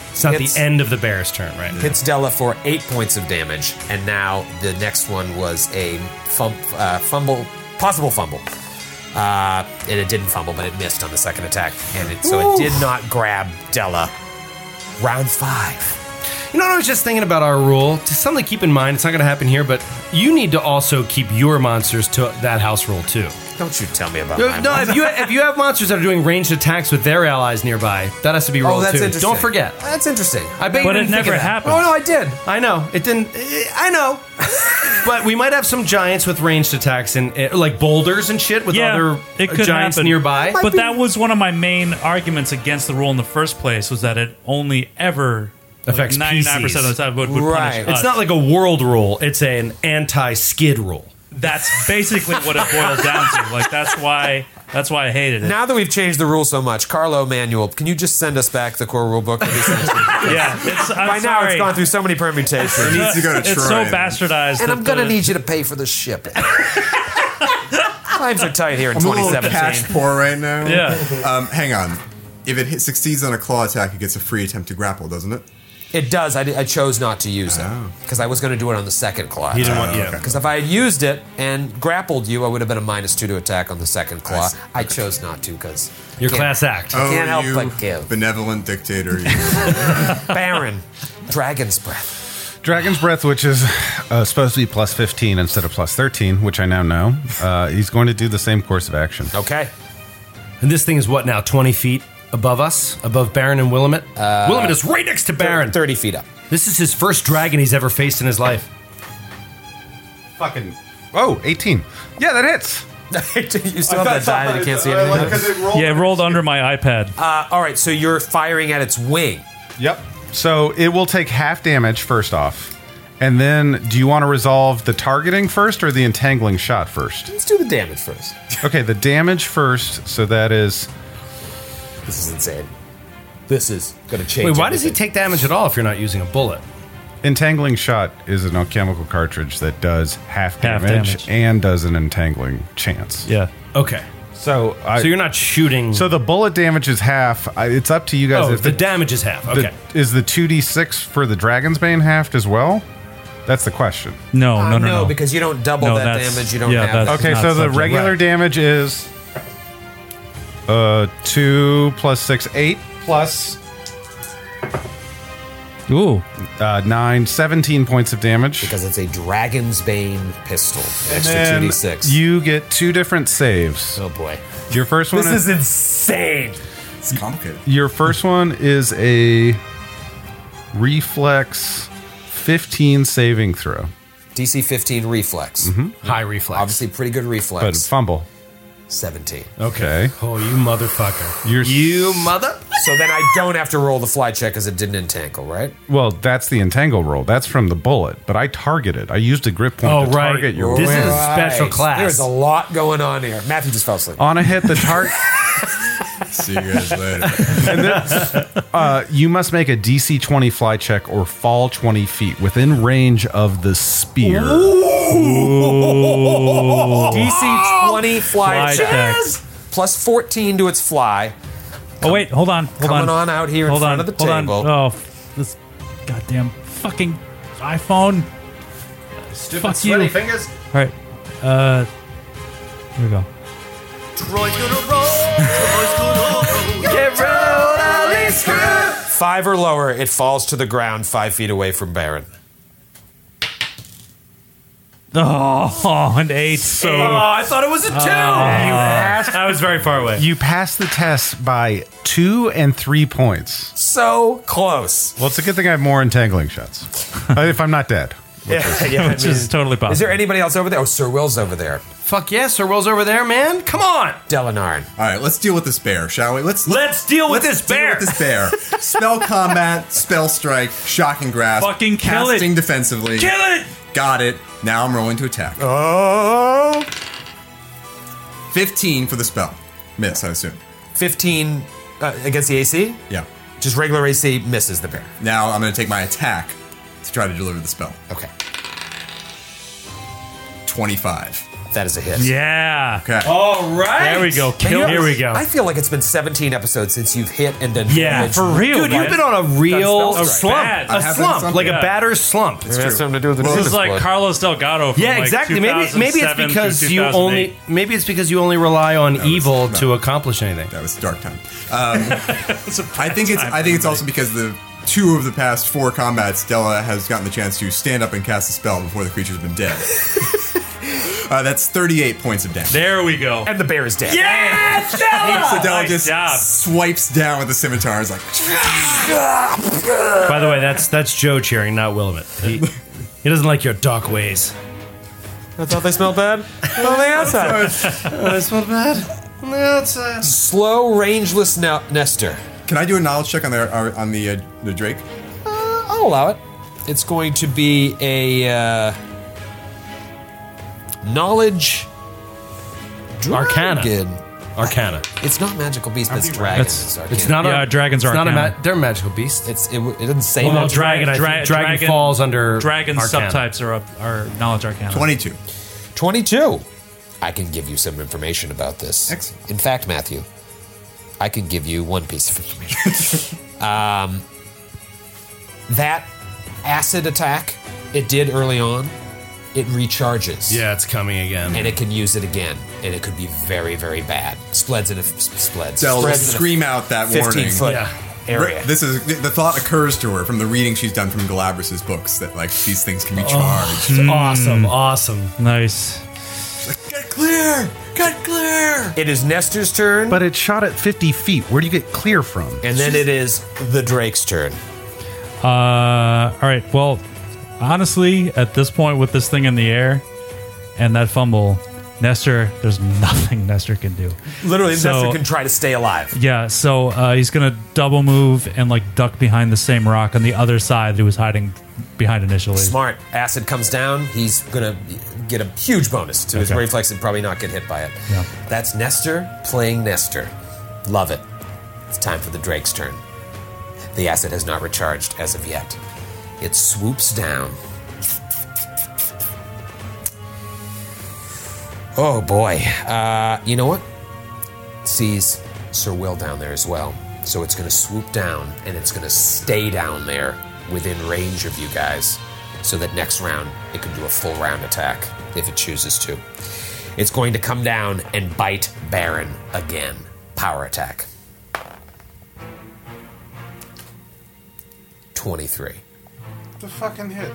It's not hits, the end of the bear's turn, right? hits Della for eight points of damage, and now the next one was a fum, uh, fumble, possible fumble. Uh, and it didn't fumble, but it missed on the second attack. And it, so it did not grab Della. Round five. You know what I was just thinking about our rule? Just something to keep in mind. It's not going to happen here, but you need to also keep your monsters to that house rule too. Don't you tell me about No, my no, if you if you have monsters that are doing ranged attacks with their allies nearby, that has to be rolled Oh, that's too. interesting. Don't forget. That's interesting. I bet But you it didn't think never of that. happened. Oh, no, I did. I know it didn't. I know, but we might have some giants with ranged attacks and uh, like boulders and shit with Yeah, other it could giants happen. nearby. But that was one of my main arguments against the rule in the first place, was that it only ever Affects ninety-nine percent of the time would, would Right. punish It's us. not like a world rule. It's an anti-skid rule. That's basically what it boils down to. Like that's why that's why I hated it. Now that we've changed the rule so much, Carlo Manuel, can you just send us back the core rule book? yeah, it's, I'm By now, sorry. it's gone through so many permutations. It needs to go to It's Troy. so bastardized. And that I'm going to the- need you to pay for the shipping. Times are tight here in I'm a twenty little cash seventeen. poor right now. Yeah. Um, hang on. If it hit, succeeds on a claw attack, it gets a free attempt to grapple, doesn't it? It does. I, di- I chose not to use Oh. it because I was going to do it on the second claw. He didn't want you. Because if I had used it and grappled you, I would have been a minus two to attack on the second claw. see. I chose not to because Your class act. Oh, can't help you but give. benevolent dictator. You. Baron, Dragon's Breath. Dragon's Breath, which is uh, supposed to be plus fifteen instead of plus thirteen, which I now know. Uh, he's going to do the same course of action. Okay. And this thing is what now? twenty feet above us, above Baron and Willamette. Uh, Willamette is right next to Baron. thirty feet up. This is his first dragon he's ever faced in his life. Fucking. Oh, eighteen. Yeah, that hits. You still have that die that you can't see anything. Yeah, it rolled under my iPad. Uh, all right, so you're firing at its wing. Yep. So it will take half damage first off. And then, do you want to resolve the targeting first or the entangling shot first? Let's do the damage first. Okay, the damage first. So that is. This is insane. This is going to change. Wait, why does he everything. take damage at all if you're not using a bullet? Entangling shot is an alchemical cartridge that does half Half damage, damage. and does an entangling chance. Yeah. Okay. So, I, So you're not shooting. So the bullet damage is half. I, it's up to you guys. oh, if the damage is half. the- Okay. is the two d six for the Dragon's Bane halved as well? That's the question. No, Uh, no, no, no. because you don't double No, that that's- damage. You don't yeah, have that's- that. Okay, not so the subject. regular Right. damage is uh two plus six, eight plus Ooh. uh, nine, seventeen points of damage. Because it's a Dragon's Bane pistol. And Extra then two d six. you get two different saves. Oh boy. Your first one This is, is insane. It's complicated. your first one is a reflex fifteen saving throw. D C fifteen reflex. High reflex. Obviously, pretty good But reflex. fumble. seventeen. Okay. Oh, you motherfucker. You're You mother. So then I don't have to roll the fly check because it didn't entangle, right? Well, that's the entangle roll. That's from the bullet. But I targeted. I used a grip point Oh, to right. target your This wing. is a special class. There's a lot going on here. Matthew just fell asleep. On a hit, the target. See you guys later. Uh, you must make a D C twenty fly check or fall twenty feet within range of the spear. D C twenty fly, Fly check. check. Plus fourteen to its fly. Oh wait, hold on, hold Coming on. on out here in hold front on, of the hold table. On. Oh, this goddamn fucking iPhone. Stupid Fuck sweaty you. fingers. All right, uh, here we go. Five or lower, it falls to the ground five feet away from Baron. Oh, an eight. So Oh, I thought it was a two. I was very far away. You pass the test by two and three points. So close. Well, it's a good thing I have more entangling shots. Uh, if I'm not dead. Yeah, yeah. Which is totally possible. Is there anybody else over there? Oh, Sir Will's over there. Fuck yes, Sir Will's over there, man. Come on. Delanarn. All right, let's deal with this bear, shall we? Let's Let's deal with let's this deal bear. with this bear. Spell combat, spell strike, shocking grasp, Fucking kill it. casting defensively. Kill it. Got it. Now I'm rolling to attack. Oh. fifteen for the spell. Miss, I assume. fifteen uh, against the A C? Yeah. Just regular A C misses the bear. Now I'm going to take my attack to try to deliver the spell. Okay. twenty-five. That is a hit. Yeah. Okay. All right. There we go. Man, Kill. you know, Here we go. I feel like it's been seventeen episodes since you've hit and then Yeah, damaged. for real. Dude, you've man. been on a real That spell strike. slump. Bad. A I have been slump. slump, Like yeah. a batter's slump. Maybe that's something to do with the This is Davis like blood. Carlos Delgado. From Yeah, like exactly. Maybe maybe it's 2007 because to you only two thousand eight. maybe it's because you only rely on was- evil no. to accomplish anything. That was a dark time. Um, I think it's. I think it's also because the two of the past four combats, Stella has gotten the chance to stand up and cast a spell before the creature's been dead. uh, that's thirty-eight points of damage. There we go. And the bear is dead. Yeah, So Della Nice just job. swipes down with the scimitar. Is like, By the way, that's that's Joe cheering, not Willamette. He, he doesn't like your dark ways. I thought they smelled bad. On the outside. That smelled bad. On the outside. Slow, rangeless ne- Nestor. can I do a knowledge check on the our- on the uh, the Drake? Uh, I'll allow it. It's going to be a uh, knowledge Arcana. dragon. Arcana. It's not magical beast. That's dragon. That's- It's, arcana. It's not Yeah, a dragons it's are not a arcana. ma- they're a magical beast. It's it, it doesn't say Well, no, magic. dragon. I Dra- think dragon, dragon- falls under Dragon Arcana. subtypes are up are knowledge arcana. Twenty-two. twenty-two. I can give you some information about this. Excellent. In fact, Matthew, I can give you one piece of information. um, that acid attack it did early on, it recharges. Yeah, it's coming again. And it can use it again, and it could be very, very bad. Spleds in a spleds. Della will Spreads in a scream out that fifteen warning. foot Yeah. area. This is the thought occurs to her from the reading she's done from Galabras' books that like these things can be charged. It's awesome, awesome. Nice. Get clear! Get clear! It is Nestor's turn, But it shot at fifty feet. Where do you get clear from? and then it is the Drake's turn. Uh, all right. Well, honestly, at this point with this thing in the air and that fumble, Nestor, there's nothing Nestor can do. Literally, So- Nestor can try to stay alive. Yeah, so uh, he's gonna double move and like duck behind the same rock on the other side that he was hiding behind initially. Smart. Acid comes down. He's gonna get a huge bonus to his Okay. reflex and probably not get hit by it. Yeah. That's Nestor playing Nestor. Love it. It's time for the Drake's turn. The acid has not recharged as of yet. It swoops down. Oh boy. Uh, you know what? Sees Sir Will down there as well. So it's going to swoop down and it's going to stay down there within range of you guys so that next round it can do a full round attack if it chooses to. It's going to come down and bite Baron again. Power attack. twenty-three. The fucking hit.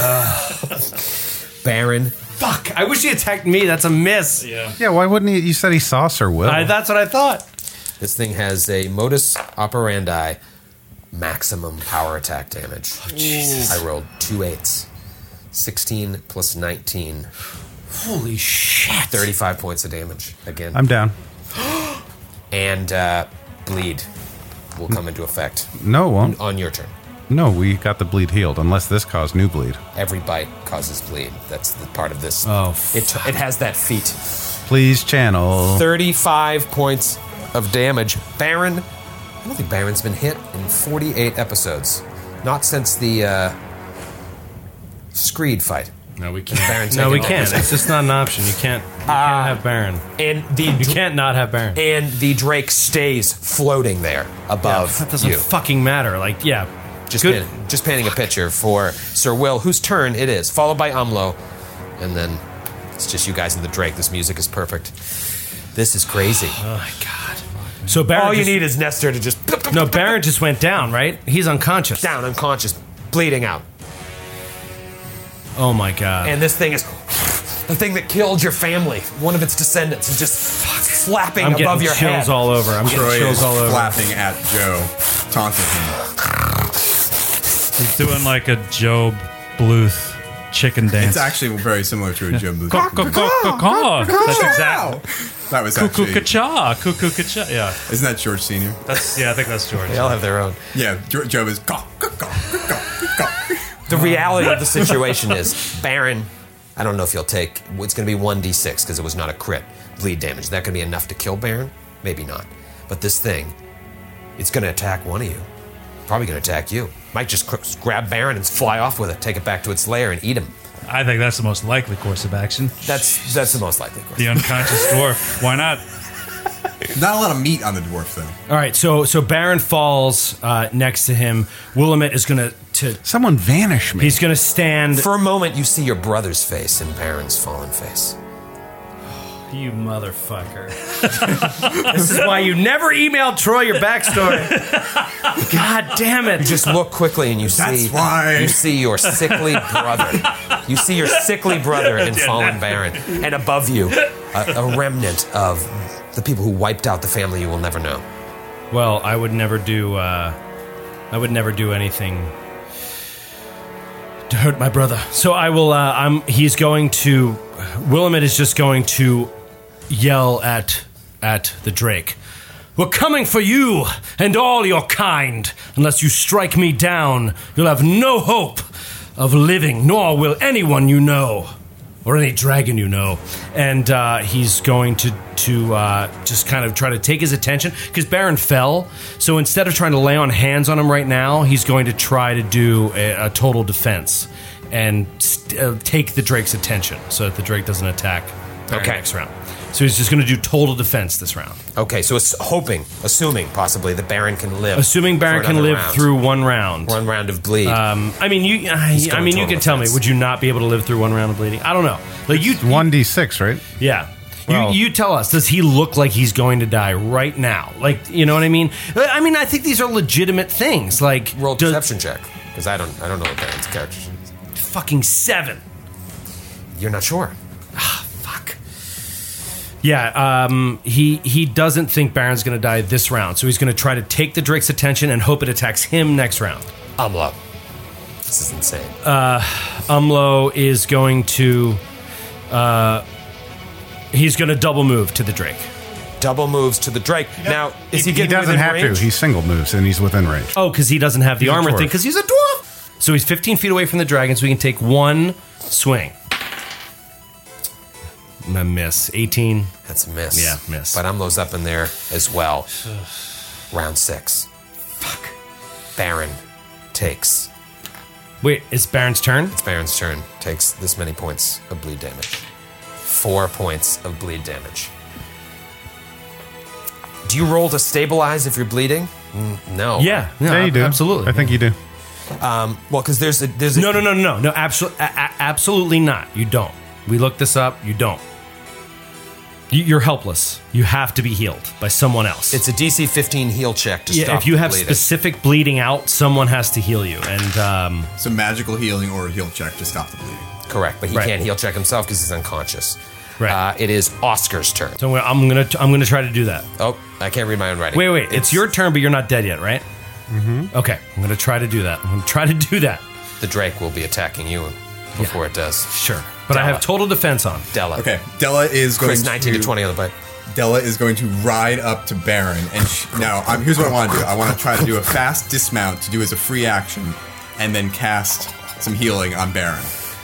Baron. Fuck! I wish he attacked me. That's a miss. Yeah. Yeah, why wouldn't he? You said he saw Sir Will. I, that's what I thought. This thing has a modus operandi maximum power attack damage. I rolled two eights. sixteen plus nineteen. Holy shit! thirty-five points of damage again. I'm down. and uh, bleed will come into effect No, it won't. on your turn. No, we got the bleed healed, unless this caused new bleed. Every bite causes bleed. That's the part of this. Oh, it, it has that feat. Please channel. thirty-five points of damage. Baron, I don't think Baron's been hit in forty-eight episodes. Not since the uh, Screed fight. No, we can't. Baron's no, we taking can't. over. It's just not an option. You can't. You can't have Baron. And the You can't not have Baron. and the Drake stays floating there above That doesn't you. fucking matter. Like, yeah. Just, Good. paint, just painting a picture for Sir Will, whose turn it is, followed by Umlo, and then it's just you guys and the Drake. This music is perfect. This is crazy. Oh my god. So Baron. All you just, need is Nestor to just No, Baron just went down. Right? He's unconscious. down, unconscious, bleeding out. Oh my god. And this thing is the thing that killed your family. One of its descendants is just flapping I'm above getting your chills head. all over. I'm getting Troy chills is all over. flapping at Joe, taunting him. He's doing like a Job Bluth chicken dance. It's actually very similar to a Joe Blue. Caw-caw-caw-caw. That's exactly. That was Cuckoo actually. ka-cha, cuckoo ka-cha. Yeah, Isn't that George Senior? that's yeah. I think that's George. They all have their own. Yeah, Jo- Joe is. Caw, caw, caw, caw, caw. The reality of the situation is, Baron, I don't know if you'll take, it's going to be one d six because it was not a crit bleed damage. Is that going to be enough to kill Baron? Maybe not. But this thing, it's going to attack one of you. Probably going to attack you. Might just cr- grab Baron and fly off with it, take it back to its lair and eat him. I think that's the most likely course of action. That's that's the most likely course. The unconscious dwarf. Why not? Not a lot of meat on the dwarf, though. All right, so so Baron falls uh, next to him. Willamette is going to... Someone vanish me. He's going to stand... For a moment, you see your brother's face and Baron's fallen face. You motherfucker. This is why you never emailed Troy your backstory. God damn it. You just look quickly and you That's see why. you see your sickly brother. You see your sickly brother in fallen Baron. And above you, a, a remnant of the people who wiped out the family you will never know. Well, I would never do... Uh, I would never do anything to hurt my brother. So I will... Uh, I'm. He's going to... Willamette is just going to yell at at the Drake. We're coming for you and all your kind. Unless you strike me down, you'll have no hope of living, nor will anyone you know, or any dragon you know. And uh, he's going to to uh, just kind of try to take his attention, because Baron fell. So instead of trying to lay on hands on him right now, he's going to try to do a, a total defense and st- uh, take the Drake's attention so that the Drake doesn't attack Baron Okay. next round. So he's just going to do total defense this round. Okay, so it's hoping, assuming possibly that Baron can live. Assuming Baron for can another live round. through one round. one round of bleed. Um, I mean, you. I, He's I going mean, you total can tell me. defense. Would you not be able to live through one round of bleeding? I don't know. Like you, one d six, right? yeah. Well- you, you tell us. Does he look like he's going to die right now? Like, you know what I mean? I mean, I think these are legitimate things. Like, Roll a does- perception check, because I don't, I don't know what Baron's character is. fucking seven. You're not sure. Fuck. Yeah, um, he he doesn't think Baron's going to die this round, so he's going to try to take the Drake's attention and hope it attacks him next round. Umlo. This is insane. Umlo is going to, uh, he's going to double move to the Drake. Double moves to the Drake. Now, is he He getting doesn't within have range? to. He single moves and he's within range. Oh, because he doesn't have the He's a armor dwarf. thing, because he's a dwarf. So he's fifteen feet away from the dragon, so he can take one swing. A miss. eighteen. That's a miss. Yeah, miss. But Umlo's up in there as well. Round six. Fuck. Baron takes. Wait, it's Baron's turn? It's Baron's turn. Takes this many points of bleed damage. Four points of bleed damage. Do you roll to stabilize if you're bleeding? Mm, no. Yeah, no, Yeah, you do. absolutely. I think you do. Well, because there's a there's a, No, no, no, no, no, absolutely, absolutely not. You don't. We looked this up. You don't. You- You're helpless. You have to be healed by someone else. It's a D C fifteen heal check to yeah, stop if you the have bleeding. specific bleeding out, someone has to heal you. And um, Some magical healing or a heal check to stop the bleeding. Correct, but he Right. can't heal check himself because he's unconscious. Right. Uh, it is Oscar's turn. so I'm gonna I'm gonna try to do that. Oh, I can't read my own writing. Wait, wait. It's, your turn, but you're not dead yet, right? Mm-hmm. Okay, I'm gonna try to do that. I'm gonna try to do that. The Drake will be attacking you before it does. Sure, but I Della. have total defense on. Della. Okay, Della is going Chris, to nineteen to twenty on the bite. Della is going to ride up to Baron, and she, now I'm, here's what I want to do. I want to try to do a fast dismount to do as a free action, and then cast some healing on Baron.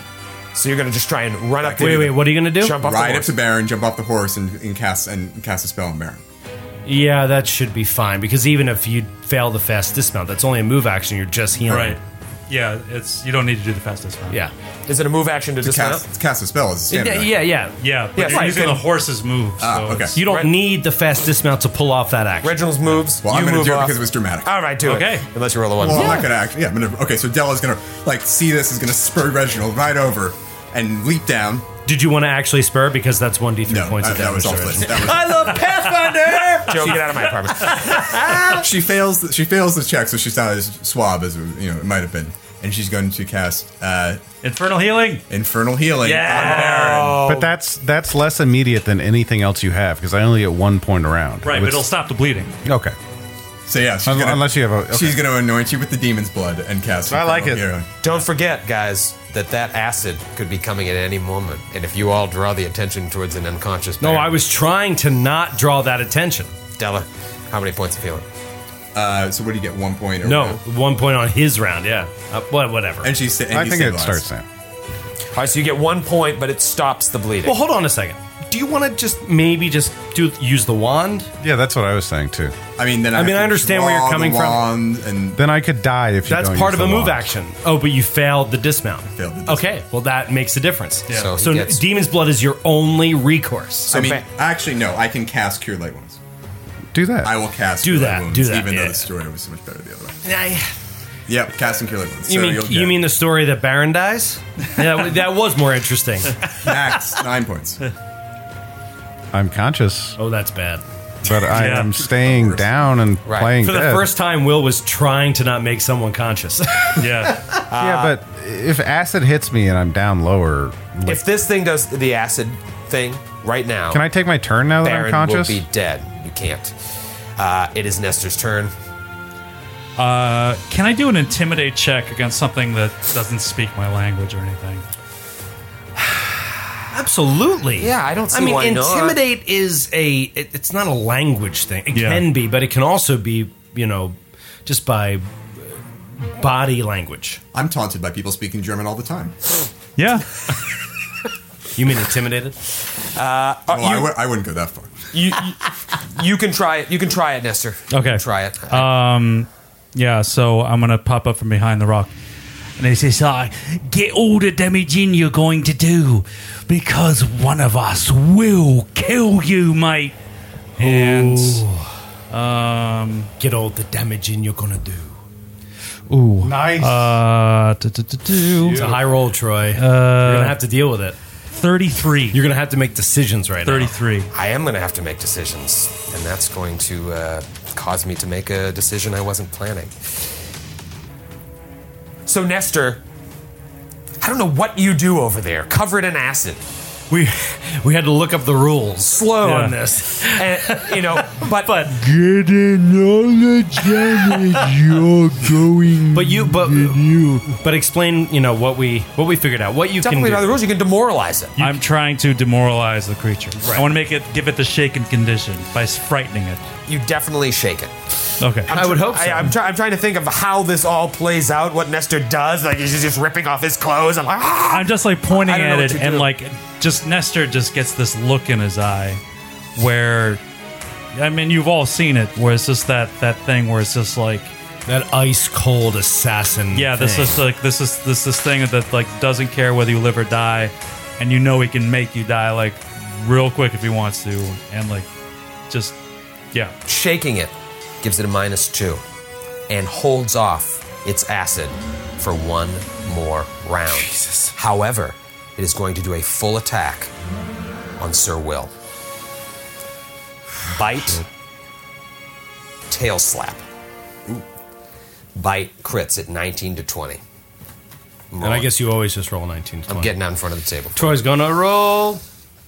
So you're going to just try and run up. Wait, the, wait. What are you gonna do? Jump off the Ride up horse. to Baron, jump off the horse, and, and cast and cast a spell on Baron. Yeah, that should be fine because even if you fail the fast dismount, that's only a move action. You're just healing. Right. Yeah, it's you don't need to do the fastest one. Yeah. Is it a move action to, To dismount? cast, cast a spell is a standard. Yeah, action. yeah, yeah. Yeah, but Yeah, you're right. using the horse's move. Ah, so okay. it's- You don't Right. need the fast dismount to pull off that action. Reginald's moves. Well, you I'm going to move do it off. because it was dramatic. All right, do Okay. it. Unless you roll a one. Well, I'm Yeah. not going to actually. Yeah, I'm gonna, okay. So Della's going to like see this is going to spur Reginald right over and leap down. Did you want to actually spur because that's one d three No, points I- of that damage? was all to flipped. Reginald. That was- I love Pathfinder. Joe, get out of my apartment. She fails. The, she fails the check, so she's not as swab as you know it might have been, and she's going to cast uh, Infernal healing. Infernal Healing on Baron. Oh. But that's that's less immediate than anything else you have because I only get one point around. Right, but it'll stop the bleeding. Okay. So yeah, she's Un- gonna, unless you have a- okay. she's going to anoint you with the demon's blood and cast. I like Infernal it. Healing. Don't forget, guys, that that acid could be coming at any moment. And if you all draw the attention towards an unconscious No, Baron- I was trying to not draw that attention. Della, how many points of healing? Uh, so what do you get? One point. Or No, no? one point on his round. Yeah, uh, what, whatever. And she's. And I he's think it stabilized. starts now. All right, so you get one point, but it stops the bleeding. Well, hold on a second. do you want to just maybe just do use the wand? Yeah, that's what I was saying too. I mean, then I, I mean, have I to understand where draw you're coming the from. wand and Then I could die if you That's don't part use of a the move wand. action. Oh, but you failed the dismount. failed the Okay, well that makes a difference. Yeah. So he So, gets- Demon's Blood is your only recourse. I mean, ba- actually, no. I can cast Cure Light Wounds. Do that. I will cast Do Cure that, Light Wounds, do that, even yeah. though the story was so much better the other way. I- Yep, casting Cure Light Wounds. you So mean you'll you get mean the story that Baron dies? Yeah, that was more interesting. max nine points. I'm conscious, Oh, that's bad. but I Yeah. am staying down and Right. playing For the dead. first time, Will was trying to not make someone conscious. Yeah. yeah, but if acid hits me and I'm down lower, like, If this thing does the acid thing right now, can I take my turn now that Baron I'm conscious? will be dead. You can't. Uh, it is Nestor's turn. Uh, can I do an intimidate check against something that doesn't speak my language or anything? Absolutely. Yeah, I don't see I mean, why not. intimidate is a. It, it's not a language thing. It Yeah. can be, but it can also be, you know, just by uh, body language. I'm taunted by people speaking German all the time. Yeah. You mean intimidated? well, I w- I wouldn't go that far. You, you, you can try it. You can try it, Nestor. You Okay. can try it. Um, yeah, so I'm going to pop up from behind the rock. And he says, uh, get all the damage in you're going to do, because one of us will kill you, mate. And, um, Get all the damage in you're gonna do. ooh. Nice. Uh, do, do, do, do. It's a high roll, Troy. you're gonna have to deal with it. thirty-three. You're gonna have to make decisions right thirty-three. I am going to have to make decisions, and that's going to uh, cause me to make a decision I wasn't planning. So, Nestor, I don't know what you do over there, covered in acid. now. We we had to look up the rules. Slow Yeah. on this, and, you know. But But Getting all the damage you're going. but you but but explain, you know, what we what we figured out. What you technically, by can the do. rules, you can demoralize it. I'm trying to demoralize the creature. I want to make it, give it the shaken condition by s- frightening it. You definitely shake it. Okay. I would hope so. I, I'm, try, I'm trying to think of how this all plays out. What Nestor does, like he's just ripping off his clothes. I'm like, ah! I'm just like pointing I don't know at what it, to and do. like, just Nestor just gets this look in his eye, where, I mean, you've all seen it, where it's just that that thing where it's just like, that ice cold assassin. yeah, this thing. is like this is this this thing that like doesn't care whether you live or die, and you know he can make you die like real quick if he wants to, and like, just yeah. Shaking it gives it a minus two and holds off its acid for one more round. Jesus. However, it is going to do a full attack on Sir Will. Bite, tail slap. Ooh. Bite crits at nineteen to twenty. And I guess you always just roll nineteen. I'm getting out in front of the table. Troy's gonna roll.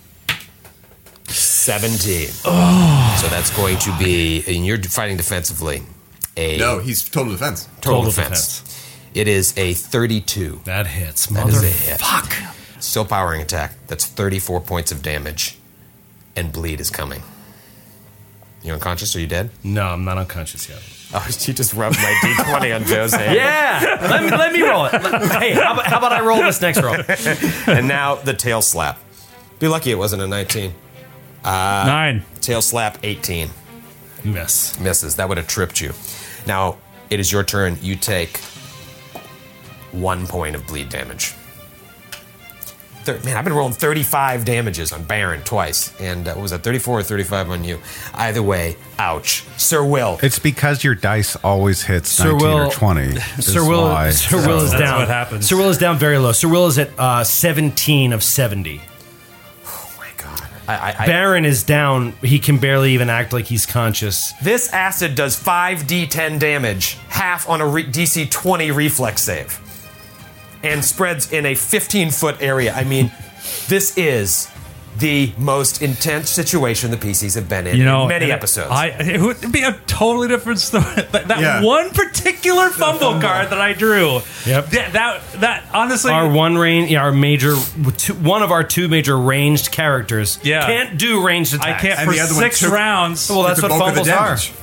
seventeen. Oh. So that's going to be, and you're fighting defensively, a No, he's total defense. total, Total defense. It is a thirty-two. That hits. That is Mother a hit. fuck. Still powering attack. That's thirty-four points of damage, and bleed is coming. You unconscious? Are you dead? No, I'm not unconscious yet. Oh, you just rubbed my d twenty on Joe's hand. Yeah, let me let me roll it. Hey, how about, how about I roll this next roll? And now the tail slap. Be lucky it wasn't a nineteen. Nine. Tail slap, eighteen. Miss. Misses. That would have tripped you. Now, it is your turn. You take one point of bleed damage. Thir- Man, I've been rolling thirty-five damages on Baron twice. And uh, what was that, thirty-four or thirty-five on you? Either way, ouch. Sir Will. It's because your dice always hits Sir nineteen Will- or twenty. Sir is Will, why. Sir Will is That's down. what happens. Sir Will is down very low. Sir Will is at uh, seventeen of seventy. Oh, my God. I, I, I, Baron is down. He can barely even act like he's conscious. this acid does five d ten damage, half on a re- D C twenty reflex save, and spreads in a fifteen-foot area. I mean, this is the most intense situation the P Cs have been in You know, in many and it- episodes. I, it would be a totally different story. That, that Yeah. one particular fumble card that I drew. Yep. That that, that honestly. Our one range, yeah, our major, two, one of our two major ranged characters Yeah. can't do ranged I attacks. can't And for the other one six took- rounds. Well, that's Took what the bulk of the fumbles are. damage.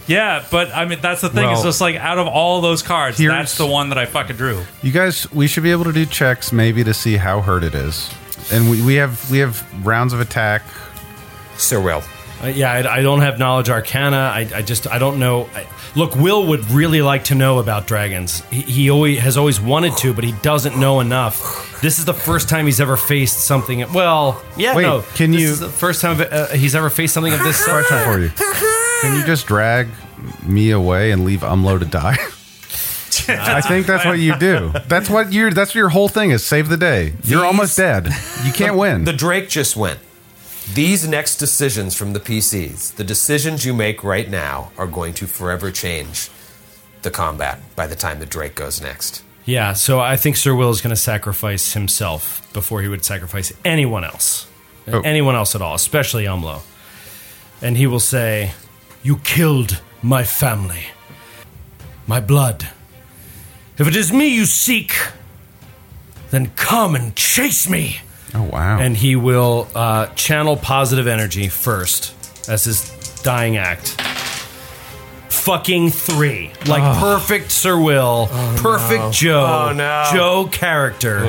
Yeah, but I mean, that's the thing. Well, is just like out of all those cards, here's- that's the one that I fucking drew. You guys, we should be able to do checks maybe to see how hurt it is, and we, we have we have rounds of attack. Sir Will. Uh, yeah, I, I don't have knowledge arcana. I, I just I don't know. I, look, Will would really like to know about dragons. He, he always has always wanted to, but he doesn't know enough. This is the first time he's ever faced something. Well, yeah, Wait, no. can this you- is the first time uh, he's ever faced something of this sort. Question for you: Can you just drag me away and leave Umlo to die? I think that's what you do. That's what you. That's your whole thing is save the day. You're These- almost dead. You can't win. The Drake just went. These next decisions from the P Cs, the decisions you make right now, are going to forever change the combat by the time the Drake goes next. Yeah, so I think Sir Will is going to sacrifice himself before he would sacrifice anyone else. Oh. Anyone else at all, especially Umlo. And he will say, "You killed my family. My blood. If it is me you seek, then come and chase me." Oh wow! And he will uh, channel positive energy first as his dying act. Fucking three. Like perfect Sir Will. perfect Joe. Oh, no. Joe character.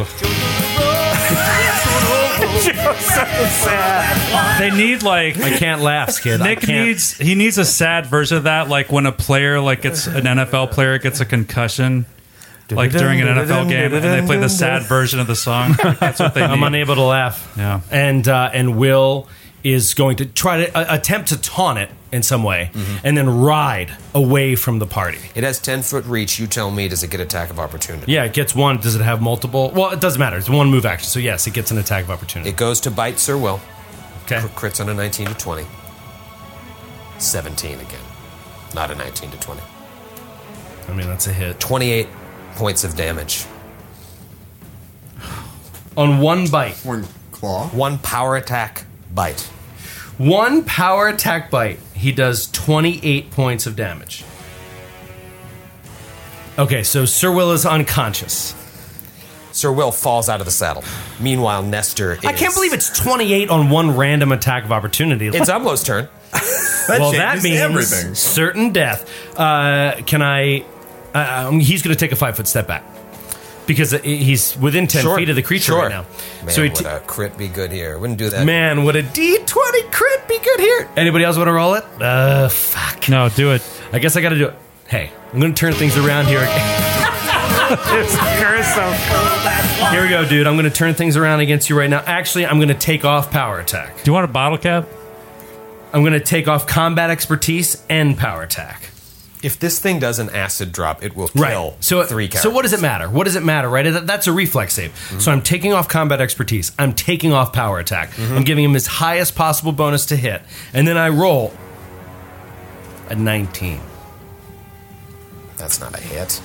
They need like I can't laugh, Skid. I Nick can't. needs he needs a sad version of that, like when a player like gets an N F L player gets a concussion. Like during an N F L game, and they play the sad version of the song. Like, that's what they need. I'm unable to laugh. Yeah. And uh, and Will is going to try to uh, attempt to taunt it in some way, and then ride away from the party. It has ten foot reach. You tell me, does it get attack of opportunity? Yeah, it gets one. Does it have multiple? Well, it doesn't matter. It's one move action. So yes, it gets an attack of opportunity. It goes to bite Sir Will. Okay. Cr- crits on a nineteen to twenty. seventeen again. Not a nineteen to twenty. I mean, that's a hit. twenty-eight points of damage. On one bite. One claw. One power attack bite. One power attack bite. He does twenty-eight points of damage. Okay, so Sir Will is unconscious. Sir Will falls out of the saddle. Meanwhile, Nestor is... I can't believe it's twenty-eight on one random attack of opportunity. It's Umlo's turn. That well, that changes means everything. certain death. Uh, can I... Uh, um, he's going to take a five-foot step back. Because uh, he's within ten Sure, feet of the creature sure. right now. Man, so he would t- a crit be good here? Wouldn't do that. Man, would a D twenty crit be good here? Anybody else want to roll it? Uh, fuck. No, do it. I guess I got to do it. Hey, I'm going to turn things around here again. Here we go, dude. I'm going to turn things around against you right now. Actually, I'm going to take off power attack. Do you want a bottle cap? I'm going to take off combat expertise and power attack. If this thing does an acid drop, it will kill Right. So, three characters. so what does it matter? What does it matter, right? That- That's a reflex save. So I'm taking off combat expertise. I'm taking off power attack. I'm giving him his highest possible bonus to hit. And then I roll a nineteen. That's not a hit.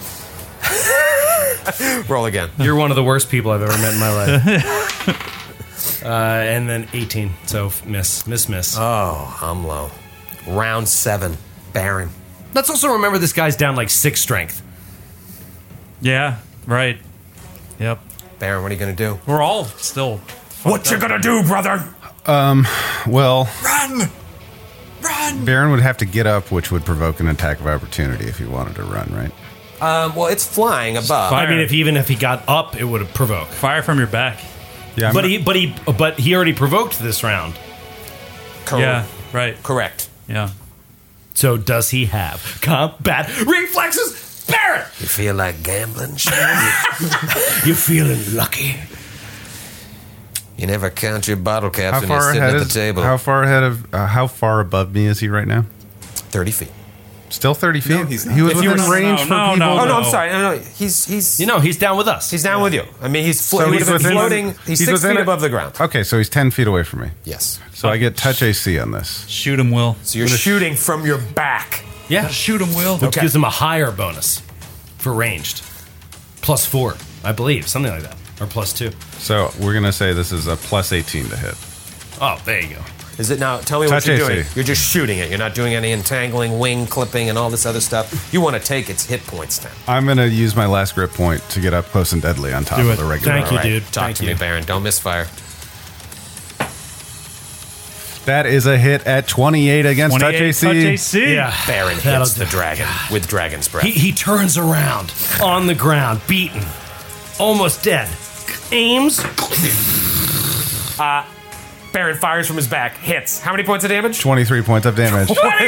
Roll again. You're one of the worst people I've ever met in my life. uh, and then eighteen. So f- miss, miss, miss. Oh, Umlo. Round seven. Baron. Let's also remember this guy's down like six strength. Yeah, right. Yep. Baron, what are you going to do? We're all still. What you gonna do, brother? Well, Run! Run! Baron would have to get up, which would provoke an attack of opportunity if he wanted to run, right? Um, well, it's flying above. Fire. I mean, if even if he got up, it would have provoked. Fire from your back. Yeah, I'm But not- he, but he, but he already provoked this round. Cor- Yeah, right. Correct. Yeah. So does he have combat reflexes? Barrett, You feel like gambling, Sean? you feeling lucky? You never count your bottle caps how when you're far sitting ahead at the is table. how far ahead of uh, how far above me is he right now? thirty feet. Still thirty feet. No, he's not. He was If you within were- range no, for no, people. no, Oh, no, I'm no. sorry. No, no. He's, he's, You know, he's down with us. he's down with you. I mean, he's, flo- So he he's would have been within- floating. He's, he's six within feet a- above the ground. Okay, so he's ten feet away from me. Yes. So I get touch A C on this. Shoot him, Will. So you're shooting from your back. yeah, Shoot him, Will. which gives him a higher bonus for ranged, plus four, I believe, something like that, or plus two. So we're gonna say this is a plus eighteen to hit. Oh, there you go. Is it now? Tell me Touch what you're A C. doing. You're just shooting it. You're not doing any entangling, wing clipping, and all this other stuff. You want to take its hit points now. I'm gonna use my last grip point to get up close and deadly on top Do of it. the regular. Thank you, All right, dude. Talk Thank to you. me, Baron. Don't misfire. That is a hit at twenty-eight against Touch A C. Touch A C. Yeah. Baron That'll hits do- the dragon with dragon's breath. He, he turns around on the ground, beaten, almost dead. Aims. Baron fires from his back, hits. How many points of damage? twenty-three points of damage.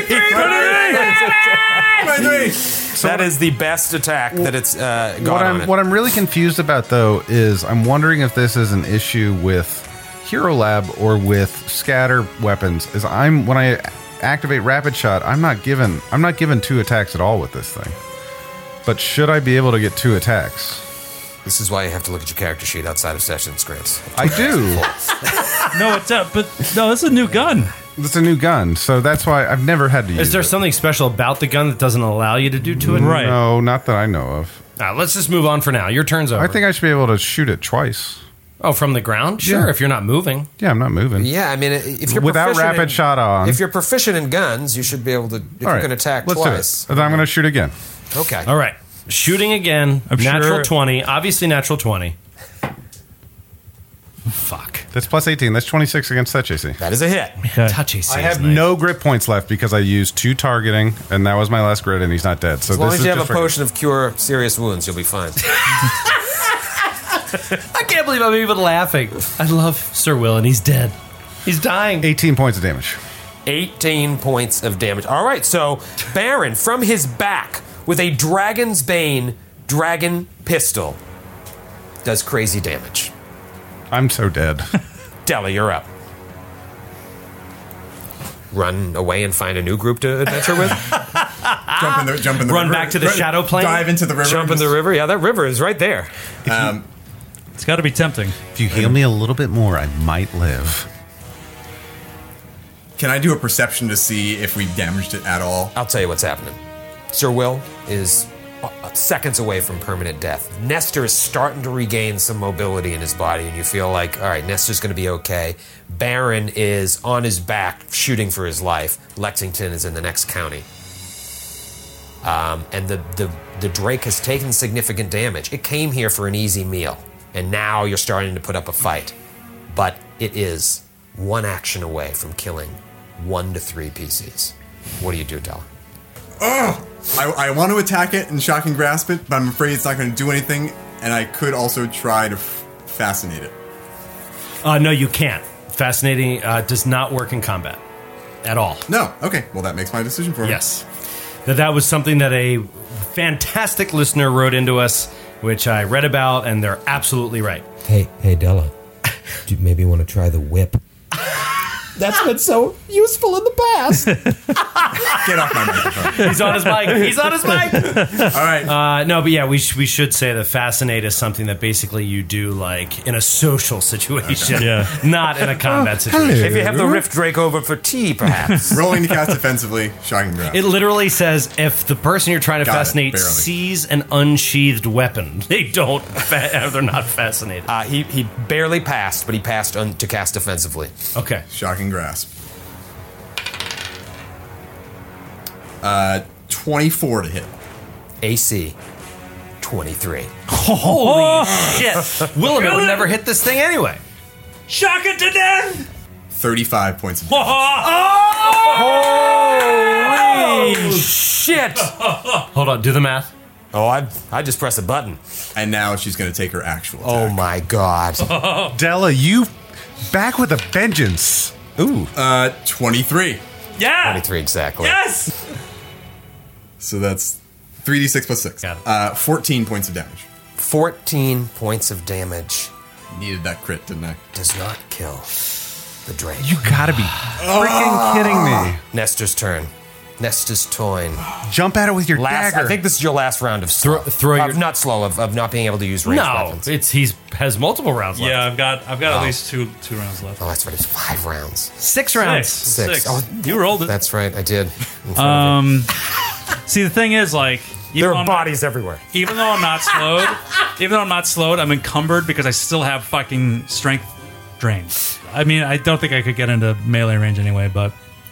That is the best attack that it's uh, got What on I'm it. what I'm really confused about though is I'm wondering if this is an issue with Hero Lab or with scatter weapons. Is I'm when I activate Rapid Shot, I'm not given I'm not given two attacks at all with this thing. But should I be able to get two attacks? This is why you have to look at your character sheet outside of sessions, Grants. I do. No, it's a, but no, it's a new gun. It's a new gun, so that's why I've never had to use Is there it. something special about the gun that doesn't allow you to do to it? Right. No, not that I know of. Now, let's just move on for now. Your turn's over. I think I should be able to shoot it twice. Oh, from the ground? Sure, Yeah. if you're not moving. Yeah, I'm not moving. Yeah, I mean, if you're Without proficient rapid in- shot on. if you're proficient in guns, you should be able to. If All you right, can attack let's twice, do it. Then I'm going to shoot again. okay. All right. Shooting again. I'm natural sure- twenty. Obviously, natural twenty. Fuck. That's plus eighteen. That's twenty-six against Touch A C. That is a hit. Okay. Touch A C. I is have nice. no grit points left because I used two targeting, and that was my last grit, and he's not dead. So As long this as you is have a just regular. potion of cure serious wounds, you'll be fine. I can't believe I'm even laughing. I love Sir Will, and he's dead. He's dying. eighteen points of damage. eighteen points of damage. All right, so Baron from his back with a Dragon's Bane dragon pistol does crazy damage. I'm so dead. Della, you're up. Run away and find a new group to adventure with. Jump in the jump in the Run river. back to the Run- shadow plane? Dive into the river. Jump in the river. Yeah, that river is right there. Um, It's got to be tempting. If you heal me a little bit more, I might live. can I do a perception to see if we damaged it at all? I'll tell you what's happening. Sir Will is uh, seconds away from permanent death. Nestor is starting to regain some mobility in his body, and you feel like, all right, Nestor's going to be okay. Baron is on his back, shooting for his life. Lexington is in the next county. Um, and the, the, the Drake has taken significant damage. It came here for an easy meal, and now you're starting to put up a fight. But it is one action away from killing one to three P Cs. What do you do, Della? Oh! I, I want to attack it and shock and grasp it, but I'm afraid it's not going to do anything, and I could also try to f- fascinate it. Uh, no, you can't. Fascinating uh, does not work in combat at all. No. Okay. Well, that makes my decision for me. Yes. That that was something that a fantastic listener wrote into us, which I read about, and they're absolutely right. Hey, hey, Della. Do you maybe want to try the whip? That's been so useful in the past. Get off my microphone. He's on his mic. He's on his mic. All right. Uh, no, but yeah, we, sh- we should say that Fascinate is something that basically you do like in a social situation, Yeah. not in a combat situation. If you have the Rift Drake over for tea, perhaps. Rolling to cast defensively, shock and grasp. It literally says if the person you're trying to Got it, fascinate barely. sees an unsheathed weapon, they don't. Fa- they're not fascinated. Uh, he, he barely passed, but he passed un- to cast defensively. Okay. Shock and grasp. Uh, twenty-four to hit. A C twenty-three. Holy shit! Willamette would never hit this thing anyway. Shock it to death! thirty-five points of Holy shit! Hold on, do the math. Oh, I I just pressed a button. And now she's going to take her actual attack. Oh my god. Della, you back with a vengeance. Ooh. Uh, twenty-three. Yeah! twenty-three exactly. Yes! So that's three d six plus six. Got it. Uh, fourteen points of damage. fourteen points of damage. Needed that crit, didn't I? Does not kill the Drake. You gotta be freaking kidding me. Nestor's turn. Nestor's toying. Jump at it with your Last, dagger. I think this is your last round of slow. Throw- throw of your- not slow of, of not being able to use ranged No, weapons. it's he's has multiple rounds left. Yeah, I've got I've got Oh. at least two two rounds left. Oh, that's right. It's five rounds. Six rounds. Six. Six. Oh, You rolled it. That's right. I did. In front of Um, see, the thing is, like, you. even There though are I'm bodies everywhere. Not, even though I'm not slowed, even though I'm not slowed, I'm encumbered because I still have fucking strength drain. I mean, I don't think I could get into melee range anyway, but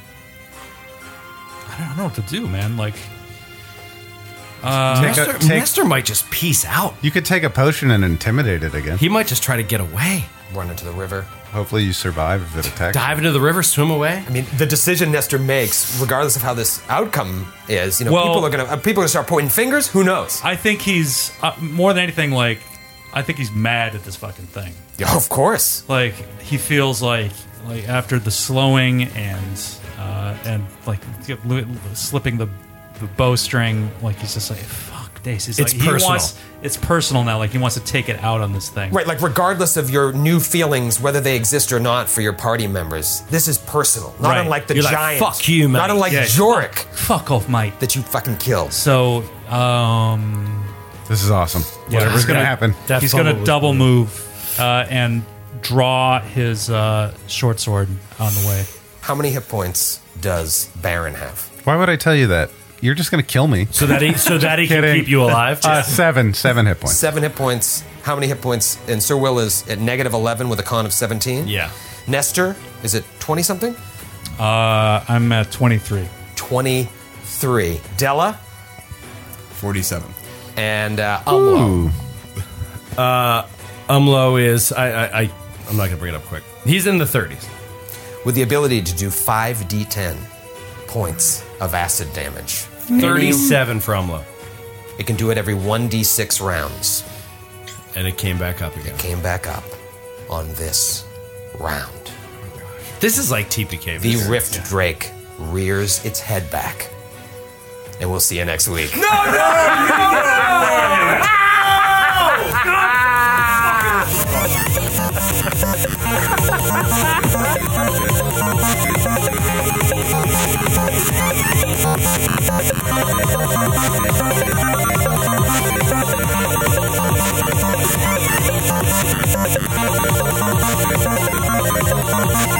I don't know what to do, man. Like, uh, Take a- Nestor, take- Nestor might just peace out. You could take a potion and intimidate it again. He might just try to get away. Run into the river. Hopefully you survive if it attacks. Dive into the river, swim away. I mean, the decision Nestor makes, regardless of how this outcome is, you know, Well- people are gonna uh, people are gonna start pointing fingers. Who knows? I think he's uh, more than anything like I think he's mad at this fucking thing. Yeah, of course. Like he feels like like after the slowing and uh, and like li- slipping the the bowstring, like he's just like fuck this. He's It's like, personal. He wants, it's personal now. Like he wants to take it out on this thing. Right, like regardless of your new feelings, whether they exist or not for your party members, this is personal. Not Right. unlike the You're like, giant. "Fuck you, mate." Not unlike Yeah, Jorik Fuck off, mate. that you fucking killed. So um, This is awesome. Yeah, Whatever's he's going to gonna- happen. That he's fumble going to was double brutal. move uh, and draw his uh, short sword on the way. How many hit points does Baron have? Why would I tell you that? You're just going to kill me. So that he, so that he can Kidding. keep you alive. Uh, seven. Seven hit points. Seven hit points. How many hit points? And Sir Will is at negative eleven with a con of seventeen. Yeah. Nestor is it twenty something? Uh, I'm at twenty-three. twenty-three. Della forty-seven. and uh, Umlo. Umlo is I, I, I I'm not gonna bring it up quick. He's in the thirties. With the ability to do five d ten points of acid damage. Thirty-seven for Umlo, It can do it every one d six rounds. and it came back up again. Came back up on this round. This is like T P K. The Rift Drake rears its head back. And we'll see you next week. No!